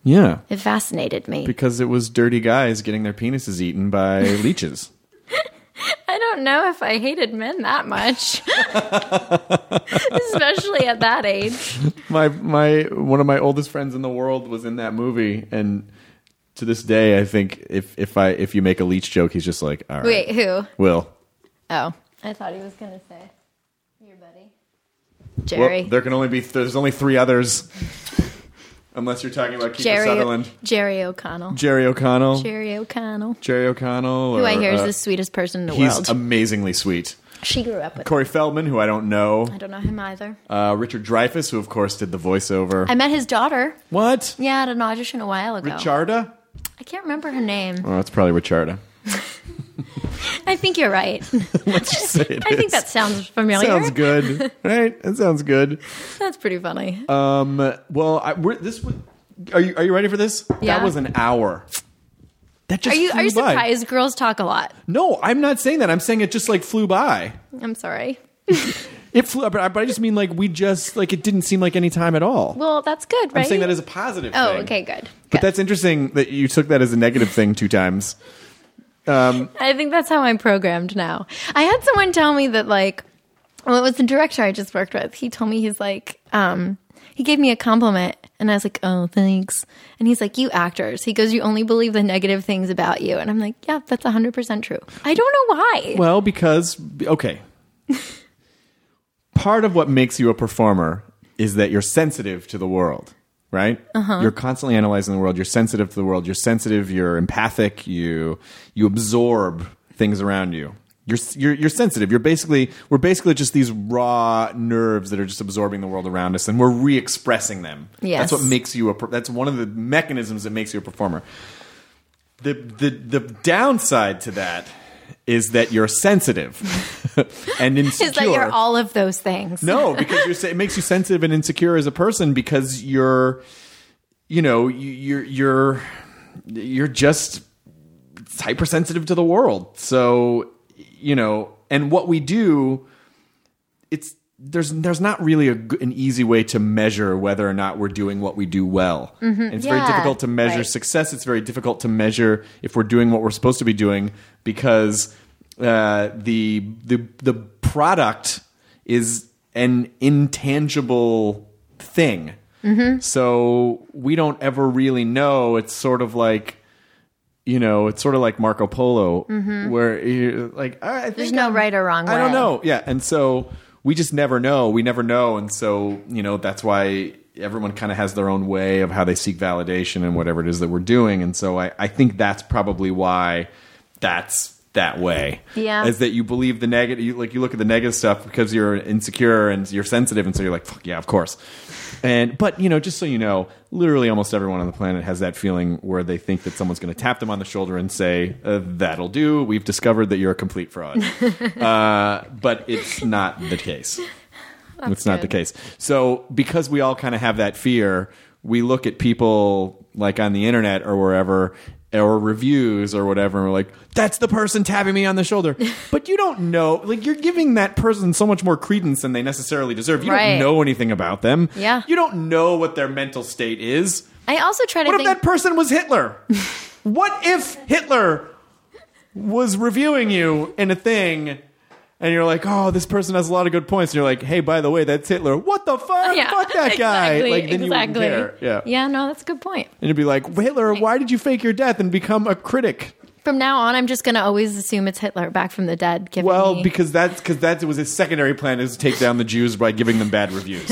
Yeah. It fascinated me. Because it was dirty guys getting their penises eaten by leeches. I don't know if I hated men that much, especially at that age. My my one of my oldest friends in the world was in that movie, and to this day, I think if if I if you make a leech joke, he's just like, all right. Wait, who? Will. Oh, I thought he was gonna say your buddy, Jerry. Well, there can only be th- there's only three others, unless you're talking about Kiefer Jerry Sutherland, Jerry O'Connell. Jerry O'Connell, Jerry O'Connell. Jerry O'Connell, Who or, I hear is uh, the sweetest person in the he's world. amazingly sweet. She grew up with him. Corey Feldman, who I don't know. I don't know him either. Uh, Richard Dreyfuss, who of course did the voiceover. I met his daughter. What? Yeah, at an audition a while ago. Richarda? I can't remember her name. Oh, it's probably Richarda. I think you're right. Let's just say it I think is. that sounds familiar. Sounds good, right? That sounds good. That's pretty funny. Um, well, I, we're, this was, are you are you ready for this? Yeah. That was an hour. That just Are you flew are you by. surprised? Girls talk a lot. No, I'm not saying that. I'm saying it just like flew by. I'm sorry. It flew, but I, but I just mean like we just like it didn't seem like any time at all. Well, that's good, right? I'm saying that as a positive Oh, thing. okay, good. But Good. that's interesting that you took that as a negative thing two times. I think that's how I'm programmed now. I had someone tell me that, like, well, it was the director I just worked with. He told me, he's like, um, he gave me a compliment, and I was like, oh, thanks. And he's like, you actors. He goes, you only believe the negative things about you. And I'm like, yeah, that's one hundred percent true. I don't know why. Well, because okay, part of what makes you a performer is that you're sensitive to the world. Right? Uh-huh. You're constantly analyzing the world. You're sensitive to the world. You're sensitive. You're empathic. You you absorb things around you. You're you're you're sensitive. You're basically we're basically just these raw nerves that are just absorbing the world around us, and we're re-expressing them. Yes. That's what makes you a. per- That's one of the mechanisms that makes you a performer. The the the downside to that is that you're sensitive and insecure. Is that you're all of those things? No, because you're, sa- it makes you sensitive and insecure as a person because you're, you know, you- you're you're you're just hypersensitive to the world. So, you know, and what we do, it's there's there's not really a, g- an easy way to measure whether or not we're doing what we do well. And it's very Yeah, difficult to measure right. success. It's very difficult to measure if we're doing what we're supposed to be doing because uh, the the the product is an intangible thing. Mm-hmm. So we don't ever really know. It's sort of like, you know, it's sort of like Marco Polo, where you're like, I think Mm-hmm. There's no I'm- right or wrong I don't way. know. Yeah, and so we just never know. We never know, and so you know that's why everyone kind of has their own way of how they seek validation and whatever it is that we're doing. And so I, I think that's probably why that's that way. Yeah. Is that you believe the negative, you, like you look at the negative stuff because you're insecure and you're sensitive, and so you're like, fuck yeah, of course. And but you know, just so you know, literally almost everyone on the planet has that feeling where they think that someone's going to tap them on the shoulder and say, uh, "That'll do. We've discovered that you're a complete fraud." uh, but it's not the case. It's not the good. case. So because we all kind of have that fear, we look at people like on the internet or wherever, or reviews or whatever, and we're like, that's the person tapping me on the shoulder. But you don't know, like you're giving that person so much more credence than they necessarily deserve. You Right. don't know anything about them. Yeah. You don't know what their mental state is. I also try to What if think. that person was Hitler? What if Hitler was reviewing you in a thing and you're like, oh, this person has a lot of good points. And you're like, hey, by the way, that's Hitler. What the fuck? yeah, Fuck that guy. Exactly, Like, then exactly. you wouldn't care. Yeah. Yeah, no, that's a good point. And you'd be like, Hitler, why did you fake your death and become a critic? From now on, I'm just going to always assume it's Hitler back from the dead. Giving Well, me... because that's because that was his secondary plan is to take down the Jews by giving them bad reviews.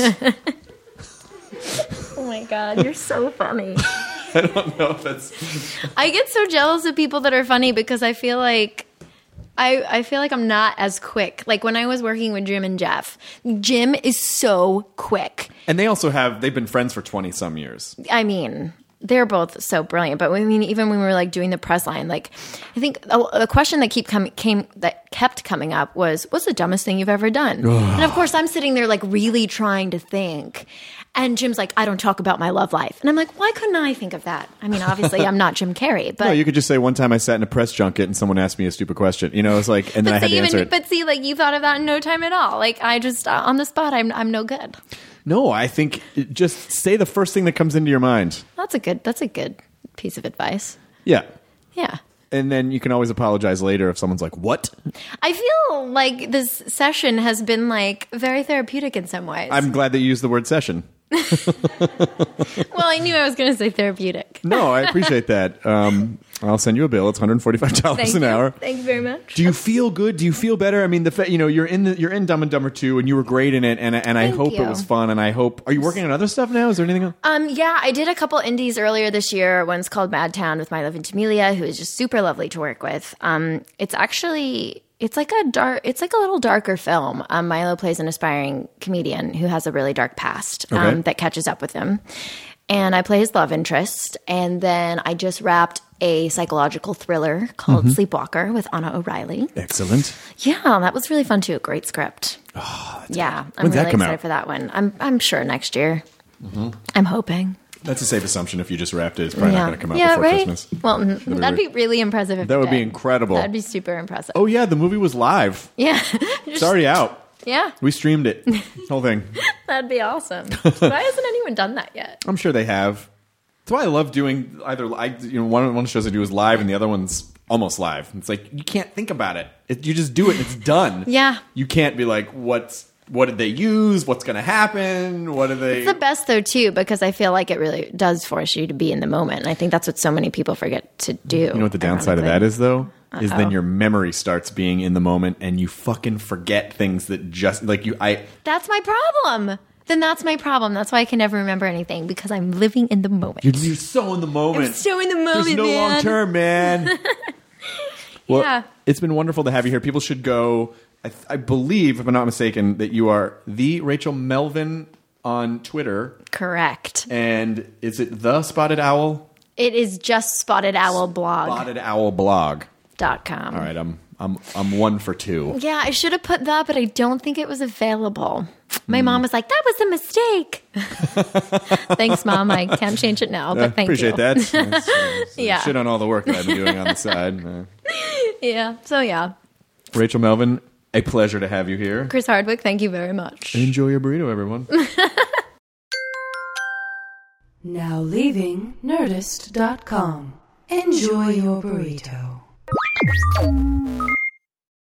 Oh my God, you're so funny. I don't know if that's I get so jealous of people that are funny because I feel like I I feel like I'm not as quick. Like when I was working with Jim and Jeff, Jim is so quick. and they also have they've been friends for twenty some years. I mean, they're both so brilliant. But I mean, even when we were like doing the press line, like I think a, a question that keep coming came that kept coming up was, "What's the dumbest thing you've ever done?" And of course, I'm sitting there like really trying to think. And Jim's like, "I don't talk about my love life," and I'm like, "Why couldn't I think of that?" I mean, obviously, I'm not Jim Carrey, but No, you could just say one time I sat in a press junket and someone asked me a stupid question. You know, it's like, and then I But had see, to answer even, it. but see, like you thought of that in no time at all. Like I just uh, on the spot, I'm I'm no good. No, I think it- just say the first thing that comes into your mind. That's a good. That's a good piece of advice. Yeah. Yeah. And then you can always apologize later if someone's like, what? I feel like this session has been like very therapeutic in some ways. I'm glad that you used the word session. well, I knew I was going to say therapeutic. No, I appreciate that. Um, I'll send you a bill. It's one hundred forty-five dollars Thank an you. hour. Thank you very much. Do you feel good? Do you feel better? I mean, the fa- you know you're in the, you're in Dumb and Dumber two, and you were great in it, and and I Thank hope you. it was fun, and I hope. Are you working on other stuff now? Is there anything else? Um, yeah, I did a couple indies earlier this year. One's called Madtown with Milo Ventimiglia, who is just super lovely to work with. Um, it's actually it's like a dark, it's like a little darker film. Um, Milo plays an aspiring comedian who has a really dark past um, Okay. that catches up with him, and I play his love interest. And then I just wrapped a psychological thriller called Mm-hmm. Sleepwalker with Anna O'Reilly. Excellent. Yeah, that was really fun too. Great script. Oh, yeah, I'm When's that really come excited out? for that one. I'm I'm sure next year. Mm-hmm. I'm hoping. That's a safe assumption. If you just wrapped it, it's probably yeah, not going to come out yeah, before right. Christmas. Well, mm, be that'd be weird. really impressive. If That it would be did. incredible. That'd be super impressive. Oh yeah, the movie was live. Yeah, It's already out. yeah, We streamed it. The whole thing. that'd be awesome. Why hasn't anyone done that yet? I'm sure they have. That's why I love doing either. I you know one one of the shows I do is live, and the other one's almost live. It's like you can't think about it. it you just do it. And it's done. Yeah. You can't be like, what's what did they use? What's going to happen? What are they? It's the best though too, because I feel like it really does force you to be in the moment. And I think that's what so many people forget to do. You know what the downside of that is, though, is then your memory starts being in the moment, and you fucking forget things that just like you. I That's my problem. Then that's my problem. That's why I can never remember anything, because I'm living in the moment. you're, you're so in the moment. I'm so in the moment, There's no man. long term, man. Well, Yeah. it's been wonderful to have you here. People should go. I, I believe, if I'm not mistaken, that you are the Rachel Melvin on Twitter, Correct. and is it the Spotted Owl? It is just spotted owl blog Spotted Owl blog. dot com. All right, I'm I'm I'm one for two. Yeah, I should have put that, but I don't think it was available. Hmm. My mom was like, "That was a mistake." Thanks, Mom. I can't change it now, Uh, but thank appreciate you. that. It's, it's, Yeah. Shit on all the work that I've been doing on the side. Uh, Yeah. So yeah, Rachel Melvin, a pleasure to have you here. Chris Hardwick, thank you very much. Enjoy your burrito, everyone. Now leaving Nerdist dot com. Enjoy your burrito.